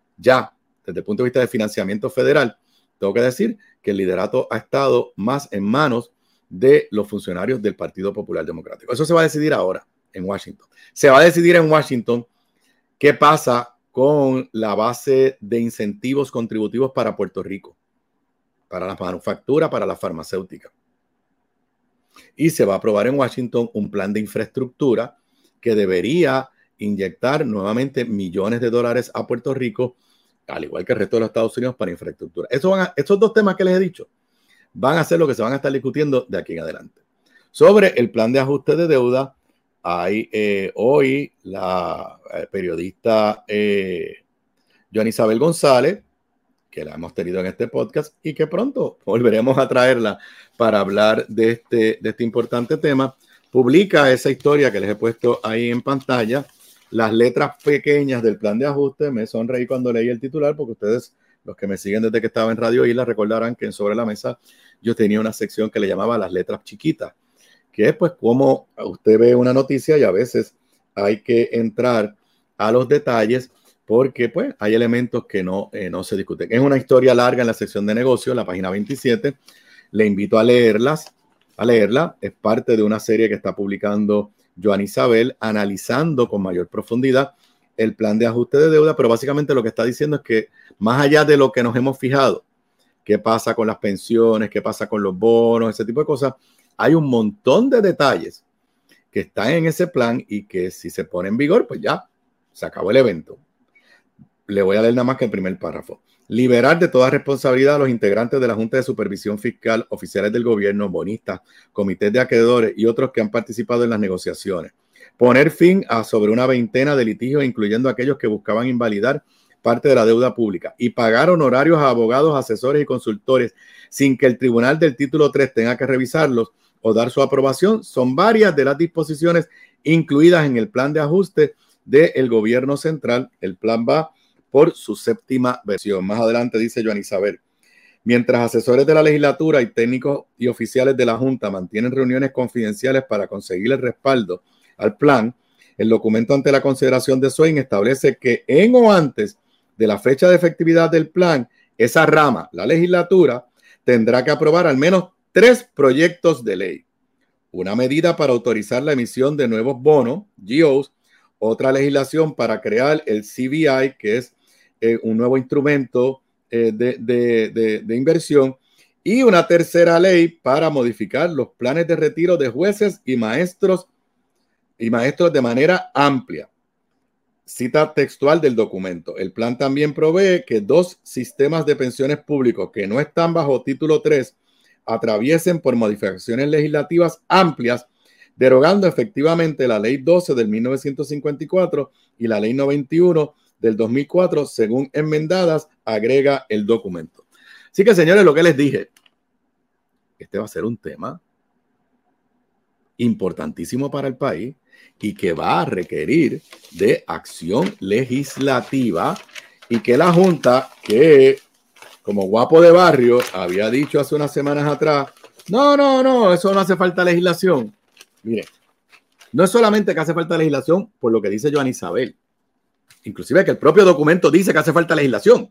ya desde el punto de vista de financiamiento federal, tengo que decir que el liderato ha estado más en manos de los funcionarios del Partido Popular Democrático. Eso se va a decidir ahora en Washington. Se va a decidir en Washington qué pasa con la base de incentivos contributivos para Puerto Rico, para las manufacturas, para la farmacéutica. Y se va a aprobar en Washington un plan de infraestructura que debería inyectar nuevamente millones de dólares a Puerto Rico, al igual que el resto de los Estados Unidos, para infraestructura. Estos dos temas que les he dicho van a ser lo que se van a estar discutiendo de aquí en adelante. Sobre el plan de ajuste de deuda, hay hoy la periodista Joan Isabel González, que la hemos tenido en este podcast y que pronto volveremos a traerla para hablar de este importante tema, publica esa historia que les he puesto ahí en pantalla, las letras pequeñas del plan de ajuste. Me sonreí cuando leí el titular, porque ustedes, los que me siguen desde que estaba en Radio Isla, recordarán que en Sobre la Mesa yo tenía una sección que le llamaba las letras chiquitas, que es pues como usted ve una noticia y a veces hay que entrar a los detalles porque pues hay elementos que no se discuten. Es una historia larga en la sección de negocios, la página 27. Le invito a leerla. Es parte de una serie que está publicando Joan Isabel, analizando con mayor profundidad el plan de ajuste de deuda, pero básicamente lo que está diciendo es que más allá de lo que nos hemos fijado, qué pasa con las pensiones, qué pasa con los bonos, ese tipo de cosas, hay un montón de detalles que están en ese plan y que si se pone en vigor, pues ya se acabó el evento. Le voy a leer nada más que el primer párrafo. Liberar de toda responsabilidad a los integrantes de la Junta de Supervisión Fiscal, oficiales del gobierno, bonistas, comités de acreedores y otros que han participado en las negociaciones. Poner fin a sobre una veintena de litigios, incluyendo aquellos que buscaban invalidar parte de la deuda pública, y pagar honorarios a abogados, asesores y consultores sin que el tribunal del título 3 tenga que revisarlos o dar su aprobación. Son varias de las disposiciones incluidas en el plan de ajuste del gobierno central. El plan va por su 7ª versión. Más adelante dice Joan Isabel: mientras asesores de la legislatura y técnicos y oficiales de la Junta mantienen reuniones confidenciales para conseguir el respaldo al plan, el documento ante la consideración de Swain establece que en o antes de la fecha de efectividad del plan, esa rama, la legislatura, tendrá que aprobar al menos 3 proyectos de ley. Una medida para autorizar la emisión de nuevos bonos, GOs, otra legislación para crear el CBI, que es un nuevo instrumento de inversión, y una tercera ley para modificar los planes de retiro de jueces y maestros de manera amplia. Cita textual del documento: el plan también provee que 2 sistemas de pensiones públicos que no están bajo título 3 atraviesen por modificaciones legislativas amplias, derogando efectivamente la ley 12 del 1954 y la ley 91 del 2004, según enmendadas, agrega el documento. Así que, señores, lo que les dije, este va a ser un tema importantísimo para el país y que va a requerir de acción legislativa, y que la Junta, que como guapo de barrio había dicho hace unas semanas atrás, no, eso no hace falta legislación. Mire, no es solamente que hace falta legislación por lo que dice Joan Isabel, inclusive que el propio documento dice que hace falta legislación.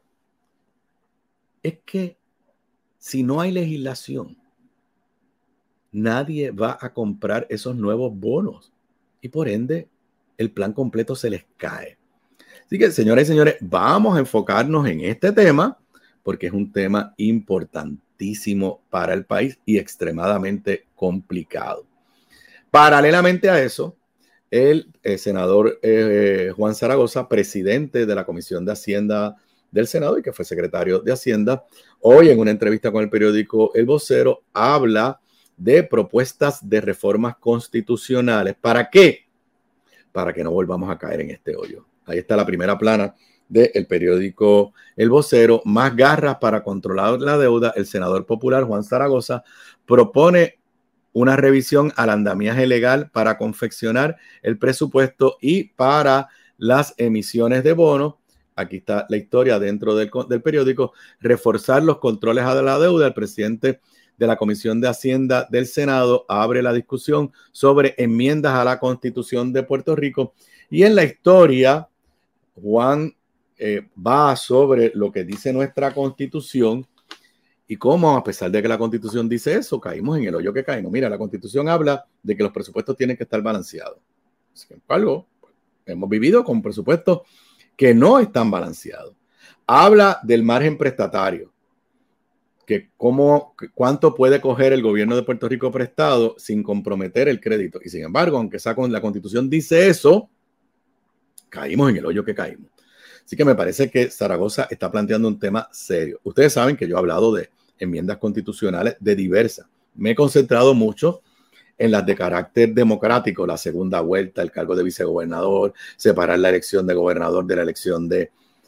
Es que si no hay legislación, nadie va a comprar esos nuevos bonos y por ende el plan completo se les cae. Así que, señoras y señores, vamos a enfocarnos en este tema porque es un tema importantísimo para el país y extremadamente complicado. Paralelamente a eso, el senador Juan Zaragoza, presidente de la Comisión de Hacienda del Senado y que fue secretario de Hacienda, hoy en una entrevista con el periódico El Vocero habla de propuestas de reformas constitucionales. ¿Para qué? Para que no volvamos a caer en este hoyo. Ahí está la primera plana del periódico El Vocero. Más garras para controlar la deuda. El senador popular Juan Zaragoza propone una revisión al andamiaje legal para confeccionar el presupuesto y para las emisiones de bonos. Aquí está la historia dentro del periódico. Reforzar los controles a la deuda. El presidente de la Comisión de Hacienda del Senado abre la discusión sobre enmiendas a la Constitución de Puerto Rico. Y en la historia, Juan va sobre lo que dice nuestra Constitución y cómo, a pesar de que la Constitución dice eso, caímos en el hoyo que caímos. Mira, la Constitución habla de que los presupuestos tienen que estar balanceados. Sin embargo, hemos vivido con presupuestos que no están balanceados. Habla del margen prestatario, que cuánto puede coger el gobierno de Puerto Rico prestado sin comprometer el crédito. Y sin embargo, aunque la Constitución dice eso, caímos en el hoyo que caímos. Así que me parece que Zaragoza está planteando un tema serio. Ustedes saben que yo he hablado de enmiendas constitucionales de diversas. Me he concentrado mucho en las de carácter democrático, la segunda vuelta, el cargo de vicegobernador, separar la elección de gobernador de la elección de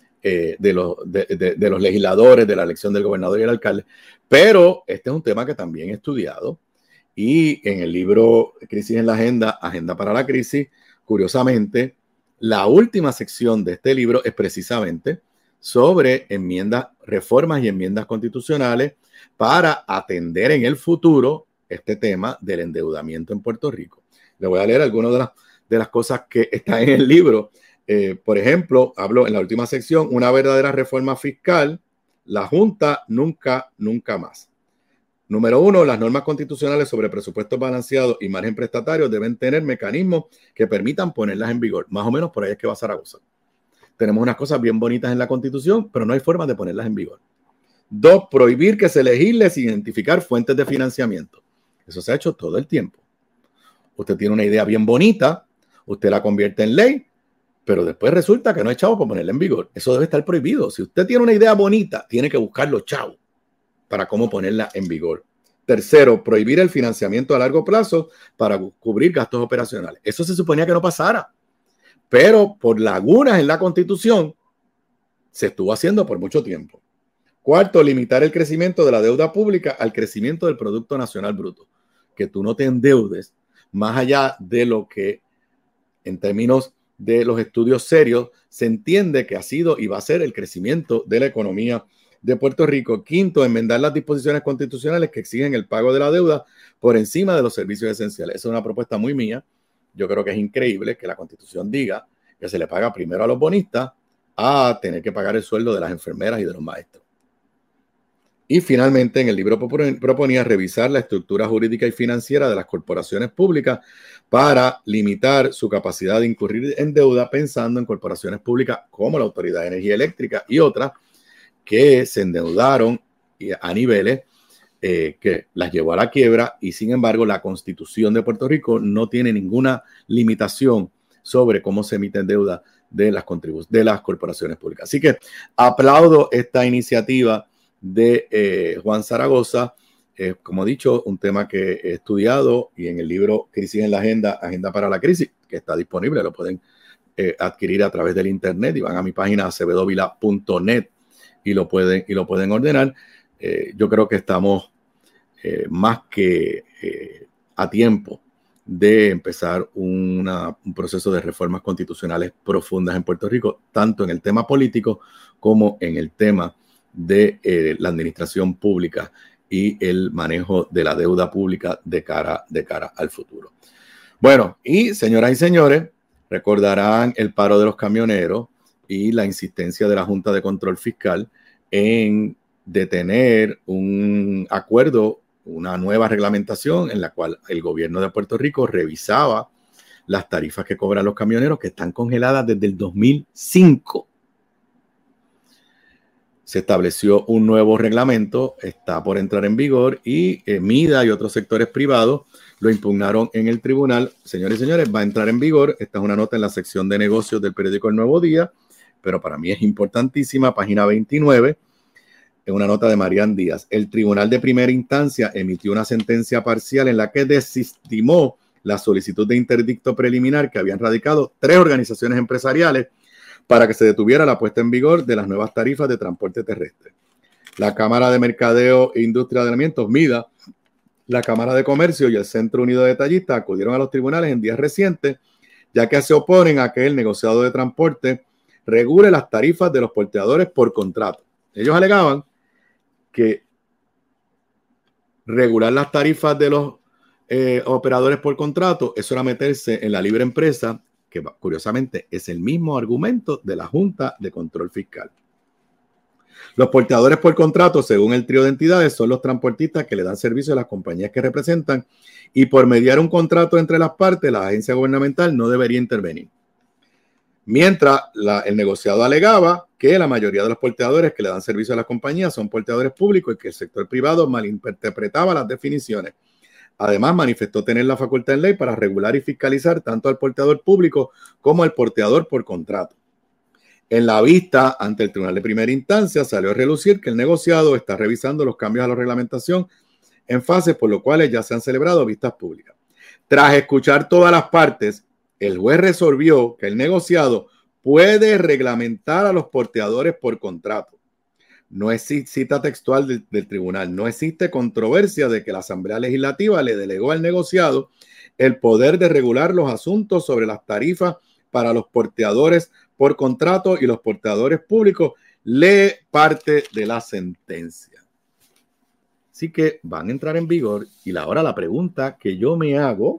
los legisladores, de la elección del gobernador y el alcalde. Pero este es un tema que también he estudiado y en el libro Crisis en la Agenda, Agenda para la Crisis, curiosamente, la última sección de este libro es precisamente sobre enmiendas, reformas y enmiendas constitucionales para atender en el futuro este tema del endeudamiento en Puerto Rico. Le voy a leer algunas de las cosas que están en el libro. Por ejemplo, hablo en la última sección, una verdadera reforma fiscal, la Junta nunca más. Número 1, las normas constitucionales sobre presupuestos balanceados y margen prestatario deben tener mecanismos que permitan ponerlas en vigor. Más o menos por ahí es que va Zaragoza. Tenemos unas cosas bien bonitas en la Constitución, pero no hay forma de ponerlas en vigor. 2, prohibir que se legisle sin identificar fuentes de financiamiento. Eso se ha hecho todo el tiempo. Usted tiene una idea bien bonita, usted la convierte en ley, pero después resulta que no hay chavos para ponerla en vigor. Eso debe estar prohibido. Si usted tiene una idea bonita, tiene que buscar los chavos para cómo ponerla en vigor. 3, prohibir el financiamiento a largo plazo para cubrir gastos operacionales. Eso se suponía que no pasara, pero por lagunas en la Constitución se estuvo haciendo por mucho tiempo. 4, limitar el crecimiento de la deuda pública al crecimiento del Producto Nacional Bruto. Que tú no te endeudes más allá de lo que en términos de los estudios serios, se entiende que ha sido y va a ser el crecimiento de la economía de Puerto Rico. Quinto, enmendar las disposiciones constitucionales que exigen el pago de la deuda por encima de los servicios esenciales. Esa es una propuesta muy mía. Yo creo que es increíble que la Constitución diga que se le paga primero a los bonistas a tener que pagar el sueldo de las enfermeras y de los maestros. Y finalmente, en el libro proponía revisar la estructura jurídica y financiera de las corporaciones públicas para limitar su capacidad de incurrir en deuda, pensando en corporaciones públicas como la Autoridad de Energía Eléctrica y otras que se endeudaron a niveles que las llevó a la quiebra, y sin embargo la Constitución de Puerto Rico no tiene ninguna limitación sobre cómo se emiten deuda de las corporaciones públicas. Así que aplaudo esta iniciativa de Juan Zaragoza. Como he dicho, un tema que he estudiado, y en el libro Crisis en la Agenda para la Crisis, que está disponible, lo pueden adquirir a través del internet, y van a mi página acevedovila.net y lo pueden ordenar. Yo creo que estamos más que a tiempo de empezar un proceso de reformas constitucionales profundas en Puerto Rico, tanto en el tema político como en el tema de la administración pública y el manejo de la deuda pública de cara al futuro. Bueno, y señoras y señores, recordarán el paro de los camioneros y la insistencia de la Junta de Control Fiscal en detener un acuerdo, una nueva reglamentación en la cual el gobierno de Puerto Rico revisaba las tarifas que cobran los camioneros, que están congeladas desde el 2005. Se estableció un nuevo reglamento, está por entrar en vigor, y MIDA y otros sectores privados lo impugnaron en el tribunal. Señores y señores, va a entrar en vigor. Esta es una nota en la sección de negocios del periódico El Nuevo Día, pero para mí es importantísima, página 29, en una nota de Marian Díaz. El tribunal de primera instancia emitió una sentencia parcial en la que desestimó la solicitud de interdicto preliminar que habían radicado 3 organizaciones empresariales para que se detuviera la puesta en vigor de las nuevas tarifas de transporte terrestre. La Cámara de Mercadeo e Industria de Alimentos, MIDA, la Cámara de Comercio y el Centro Unido de Detallistas acudieron a los tribunales en días recientes, ya que se oponen a que el negociado de transporte regule las tarifas de los porteadores por contrato. Ellos alegaban que regular las tarifas de los operadores por contrato, eso era meterse en la libre empresa, que curiosamente es el mismo argumento de la Junta de Control Fiscal. Los porteadores por contrato, según el trío de entidades, son los transportistas que le dan servicio a las compañías que representan, y por mediar un contrato entre las partes, la agencia gubernamental no debería intervenir. Mientras el negociado alegaba que la mayoría de los porteadores que le dan servicio a las compañías son porteadores públicos y que el sector privado malinterpretaba las definiciones. Además, manifestó tener la facultad en ley para regular y fiscalizar tanto al porteador público como al porteador por contrato. En la vista ante el tribunal de primera instancia salió a relucir que el negociado está revisando los cambios a la reglamentación en fases, por lo cuales ya se han celebrado vistas públicas. Tras escuchar todas las partes, el juez resolvió que el negociado puede reglamentar a los porteadores por contrato. No existe, cita textual del tribunal, no existe controversia de que la Asamblea Legislativa le delegó al negociado el poder de regular los asuntos sobre las tarifas para los porteadores por contrato y los porteadores públicos. Lee parte de la sentencia. Así que van a entrar en vigor, y ahora la pregunta que yo me hago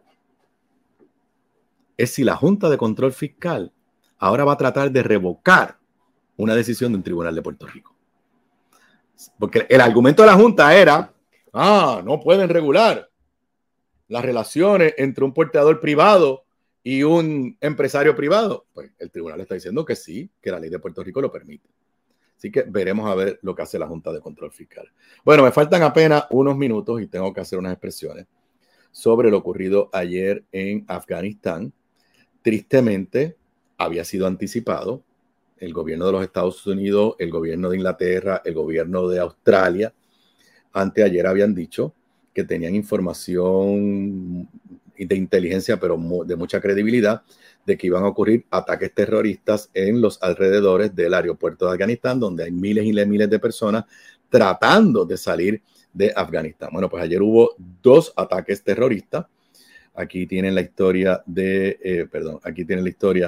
es si la Junta de Control Fiscal ahora va a tratar de revocar una decisión de un tribunal de Puerto Rico. Porque el argumento de la Junta era, no pueden regular las relaciones entre un porteador privado y un empresario privado. Pues el tribunal está diciendo que sí, que la ley de Puerto Rico lo permite. Así que veremos a ver lo que hace la Junta de Control Fiscal. Bueno, me faltan apenas unos minutos y tengo que hacer unas expresiones sobre lo ocurrido ayer en Afganistán. Tristemente, había sido anticipado. El gobierno de los Estados Unidos, el gobierno de Inglaterra, el gobierno de Australia, anteayer habían dicho que tenían información de inteligencia, pero de mucha credibilidad, de que iban a ocurrir ataques terroristas en los alrededores del aeropuerto de Afganistán, donde hay miles y miles de personas tratando de salir de Afganistán. Bueno, pues ayer hubo 2 ataques terroristas. Aquí tienen la historia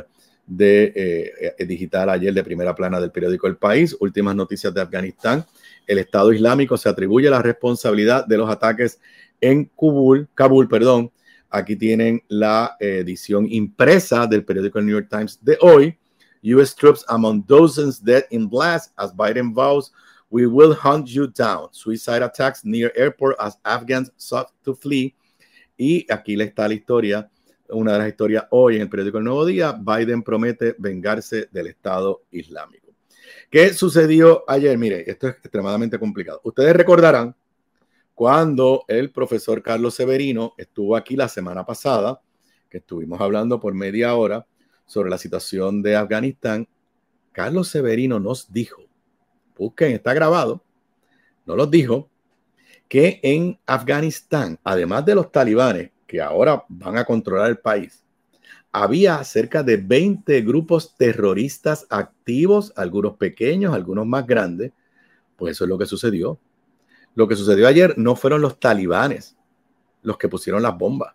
digital ayer de primera plana del periódico El País. Últimas noticias de Afganistán. El Estado Islámico se atribuye la responsabilidad de los ataques en Kabul. Aquí tienen la edición impresa del periódico El New York Times de hoy. U.S. troops among dozens dead in blast as Biden vows we will hunt you down. Suicide attacks near airport as Afghans sought to flee. Y aquí le está la historia, una de las historias hoy en el periódico El Nuevo Día. Biden promete vengarse del Estado Islámico. ¿Qué sucedió ayer? Mire, esto es extremadamente complicado. Ustedes recordarán cuando el profesor Carlos Severino estuvo aquí la semana pasada, que estuvimos hablando por media hora sobre la situación de Afganistán. Carlos Severino nos dijo, busquen, está grabado, nos dijo que en Afganistán, además de los talibanes que ahora van a controlar el país, había cerca de 20 grupos terroristas activos, algunos pequeños, algunos más grandes. Pues eso es lo que sucedió. Lo que sucedió ayer no fueron los talibanes los que pusieron las bombas.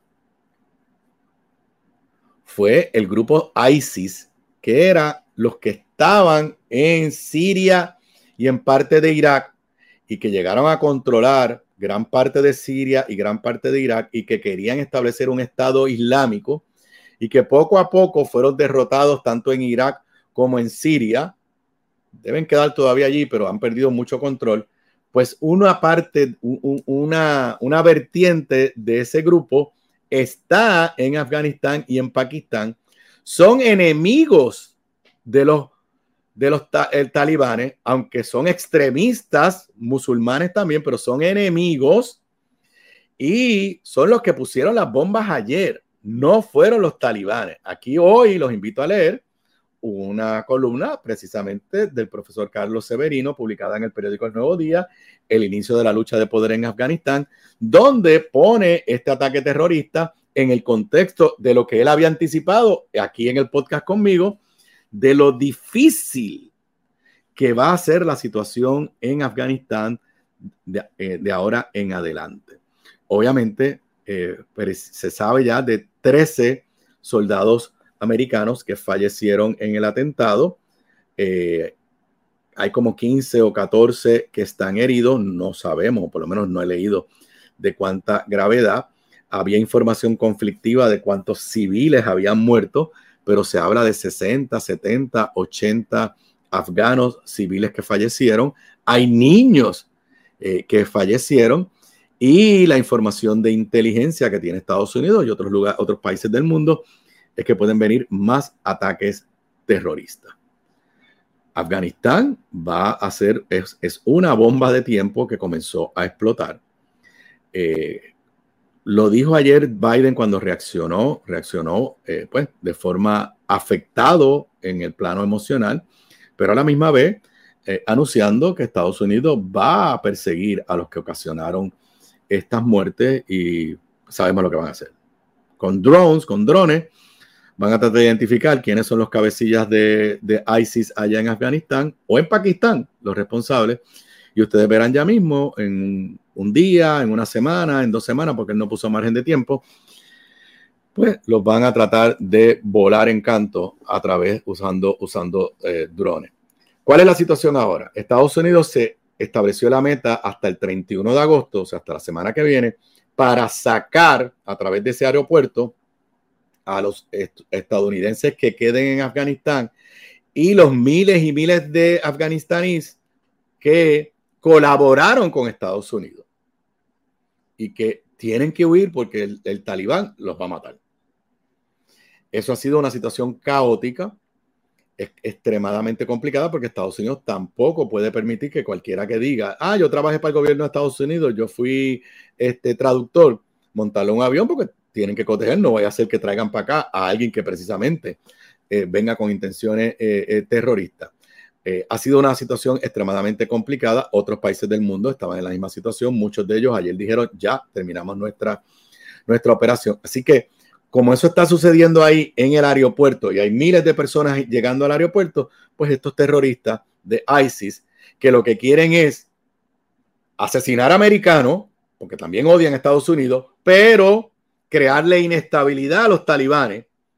Fue el grupo ISIS, que era los que estaban en Siria y en parte de Irak, y que llegaron a controlar gran parte de Siria y gran parte de Irak, y que querían establecer un Estado Islámico, y que poco a poco fueron derrotados tanto en Irak como en Siria. Deben quedar todavía allí, pero han perdido mucho control. Pues una parte, una vertiente de ese grupo está en Afganistán y en Pakistán. Son enemigos de los talibanes, aunque son extremistas musulmanes también, pero son enemigos y son los que pusieron las bombas ayer. No fueron los talibanes. Aquí hoy los invito a leer una columna precisamente del profesor Carlos Severino, publicada en el periódico El Nuevo Día, El inicio de la lucha de poder en Afganistán, donde pone este ataque terrorista en el contexto de lo que él había anticipado aquí en el podcast conmigo, de lo difícil que va a ser la situación en Afganistán de ahora en adelante. Obviamente, se sabe ya de 13 soldados americanos que fallecieron en el atentado. Hay como 15 o 14 que están heridos, no sabemos, por lo menos no he leído de cuánta gravedad. Había información conflictiva de cuántos civiles habían muerto, pero se habla de 60, 70, 80 afganos civiles que fallecieron. Hay niños que fallecieron, y la información de inteligencia que tiene Estados Unidos y otros países del mundo es que pueden venir más ataques terroristas. Afganistán va a ser, es una bomba de tiempo que comenzó a explotar. Lo dijo ayer Biden cuando reaccionó pues, de forma afectado en el plano emocional, pero a la misma vez anunciando que Estados Unidos va a perseguir a los que ocasionaron estas muertes, y sabemos lo que van a hacer. Con drones, van a tratar de identificar quiénes son los cabecillas de ISIS allá en Afganistán o en Pakistán, los responsables, y ustedes verán ya mismo en un día, en una semana, en 2 semanas, porque él no puso margen de tiempo, pues los van a tratar de volar en canto a través usando drones. ¿Cuál es la situación ahora? Estados Unidos se estableció la meta hasta el 31 de agosto, o sea, hasta la semana que viene, para sacar a través de ese aeropuerto a los estadounidenses que queden en Afganistán y los miles y miles de afganistaníes que colaboraron con Estados Unidos y que tienen que huir porque el talibán los va a matar. Eso ha sido una situación caótica, extremadamente complicada, porque Estados Unidos tampoco puede permitir que cualquiera que diga, yo trabajé para el gobierno de Estados Unidos, yo fui traductor, montarle un avión, porque tienen que proteger, no vaya a ser que traigan para acá a alguien que precisamente venga con intenciones terroristas. Ha sido una situación extremadamente complicada. Otros países del mundo estaban en la misma situación. Muchos de ellos ayer dijeron, ya terminamos nuestra operación. Así que, como eso está sucediendo ahí en el aeropuerto y hay miles de personas llegando al aeropuerto, pues estos terroristas de ISIS, que lo que quieren es asesinar a americanos, porque también odian a Estados Unidos, pero crearle inestabilidad a los talibanes,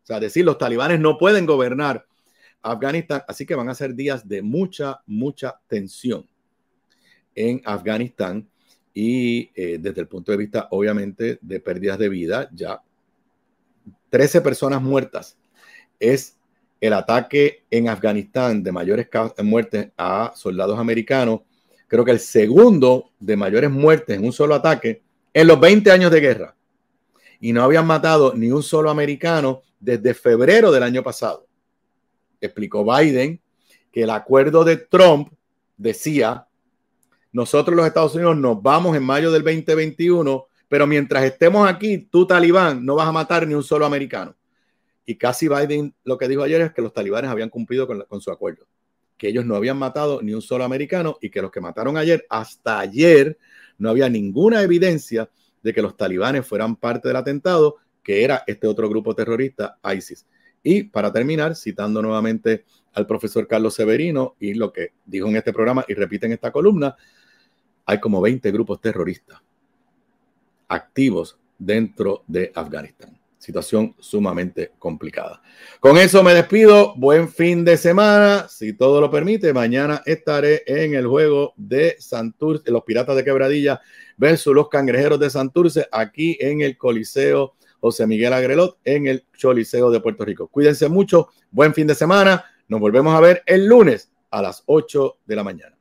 O sea, decir, los talibanes no pueden gobernar Afganistán, así que van a ser días de mucha tensión en Afganistán y desde el punto de vista, obviamente, de pérdidas de vida, ya 13 personas muertas es el ataque en Afganistán de mayores muertes a soldados americanos. Creo que el segundo de mayores muertes en un solo ataque en los 20 años de guerra. Y no habían matado ni un solo americano desde febrero del año pasado. Explicó Biden que el acuerdo de Trump decía: nosotros los Estados Unidos nos vamos en mayo del 2021, pero mientras estemos aquí, tú, talibán, no vas a matar ni un solo americano. Y casi Biden lo que dijo ayer es que los talibanes habían cumplido con su acuerdo, que ellos no habían matado ni un solo americano y que los que mataron ayer, hasta ayer, no había ninguna evidencia de que los talibanes fueran parte del atentado, que era este otro grupo terrorista, ISIS. Y para terminar, citando nuevamente al profesor Carlos Severino y lo que dijo en este programa y repite en esta columna, hay como 20 grupos terroristas activos dentro de Afganistán. Situación sumamente complicada. Con eso me despido. Buen fin de semana. Si todo lo permite, mañana estaré en el juego de Santurce, los Piratas de Quebradilla versus los Cangrejeros de Santurce, aquí en el Coliseo José Miguel Agrelot, en el Choliseo de Puerto Rico. Cuídense mucho. Buen fin de semana. Nos volvemos a ver el lunes a las 8 de la mañana.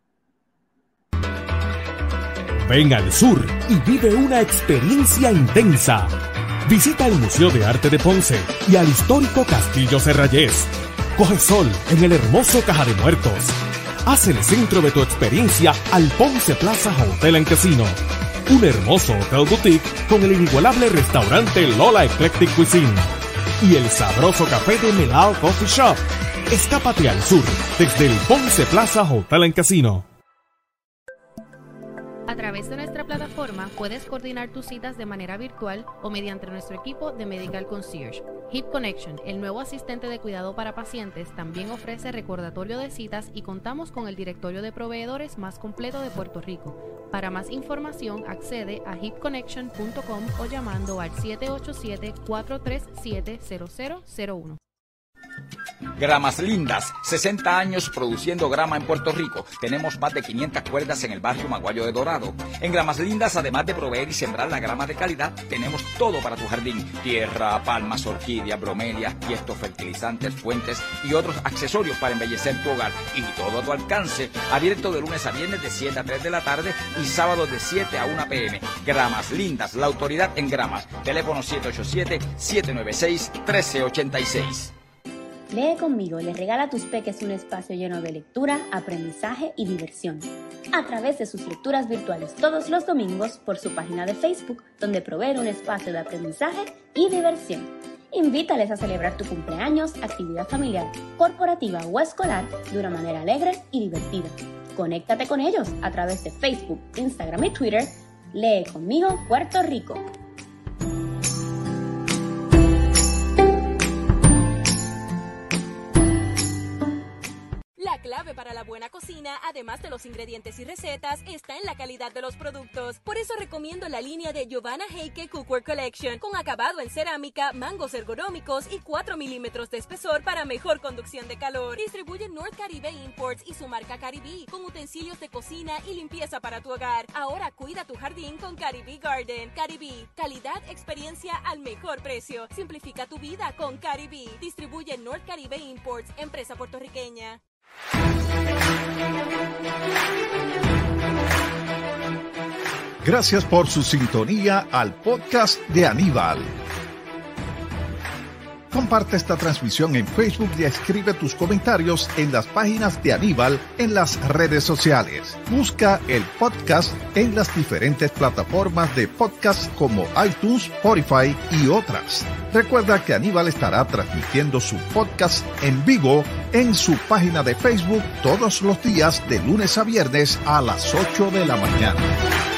Ven al sur y vive una experiencia intensa. Visita el Museo de Arte de Ponce y al histórico Castillo Serrayés. Coge sol en el hermoso Caja de Muertos. Haz el centro de tu experiencia al Ponce Plaza Hotel and Casino. Un hermoso hotel boutique con el inigualable restaurante Lola Eclectic Cuisine. Y el sabroso café de Melao Coffee Shop. Escápate al sur desde el Ponce Plaza Hotel and Casino. A través de nuestra plataforma puedes coordinar tus citas de manera virtual o mediante nuestro equipo de Medical Concierge. Hip Connection, el nuevo asistente de cuidado para pacientes, también ofrece recordatorio de citas y contamos con el directorio de proveedores más completo de Puerto Rico. Para más información, accede a hipconnection.com o llamando al 787-437-0001. Gramas Lindas, 60 años produciendo grama en Puerto Rico. Tenemos más de 500 cuerdas en el barrio Maguayo de Dorado. En Gramas Lindas, además de proveer y sembrar la grama de calidad, tenemos todo para tu jardín: tierra, palmas, orquídeas, bromelias, tiestos, fertilizantes, fuentes y otros accesorios para embellecer tu hogar. Y todo a tu alcance, abierto de lunes a viernes de 7 a 3 de la tarde y sábados de 7 a 1 p.m. Gramas Lindas, la autoridad en gramas. Teléfono 787-796-1386. Lee conmigo le regala a tus peques un espacio lleno de lectura, aprendizaje y diversión. A través de sus lecturas virtuales todos los domingos por su página de Facebook, donde provee un espacio de aprendizaje y diversión. Invítales a celebrar tu cumpleaños, actividad familiar, corporativa o escolar de una manera alegre y divertida. Conéctate con ellos a través de Facebook, Instagram y Twitter. Lee conmigo Puerto Rico. La clave para la buena cocina, además de los ingredientes y recetas, está en la calidad de los productos. Por eso recomiendo la línea de Giovanna Heike Cookware Collection, con acabado en cerámica, mangos ergonómicos y 4 milímetros de espesor para mejor conducción de calor. Distribuye North Caribe Imports y su marca Caribe, con utensilios de cocina y limpieza para tu hogar. Ahora cuida tu jardín con Caribe Garden. Caribe, calidad, experiencia al mejor precio. Simplifica tu vida con Caribe. Distribuye North Caribe Imports, empresa puertorriqueña. Gracias por su sintonía al podcast de Aníbal. Comparte esta transmisión en Facebook y escribe tus comentarios en las páginas de Aníbal en las redes sociales. Busca el podcast en las diferentes plataformas de podcast como iTunes, Spotify y otras. Recuerda que Aníbal estará transmitiendo su podcast en vivo en su página de Facebook todos los días de lunes a viernes a las 8 de la mañana.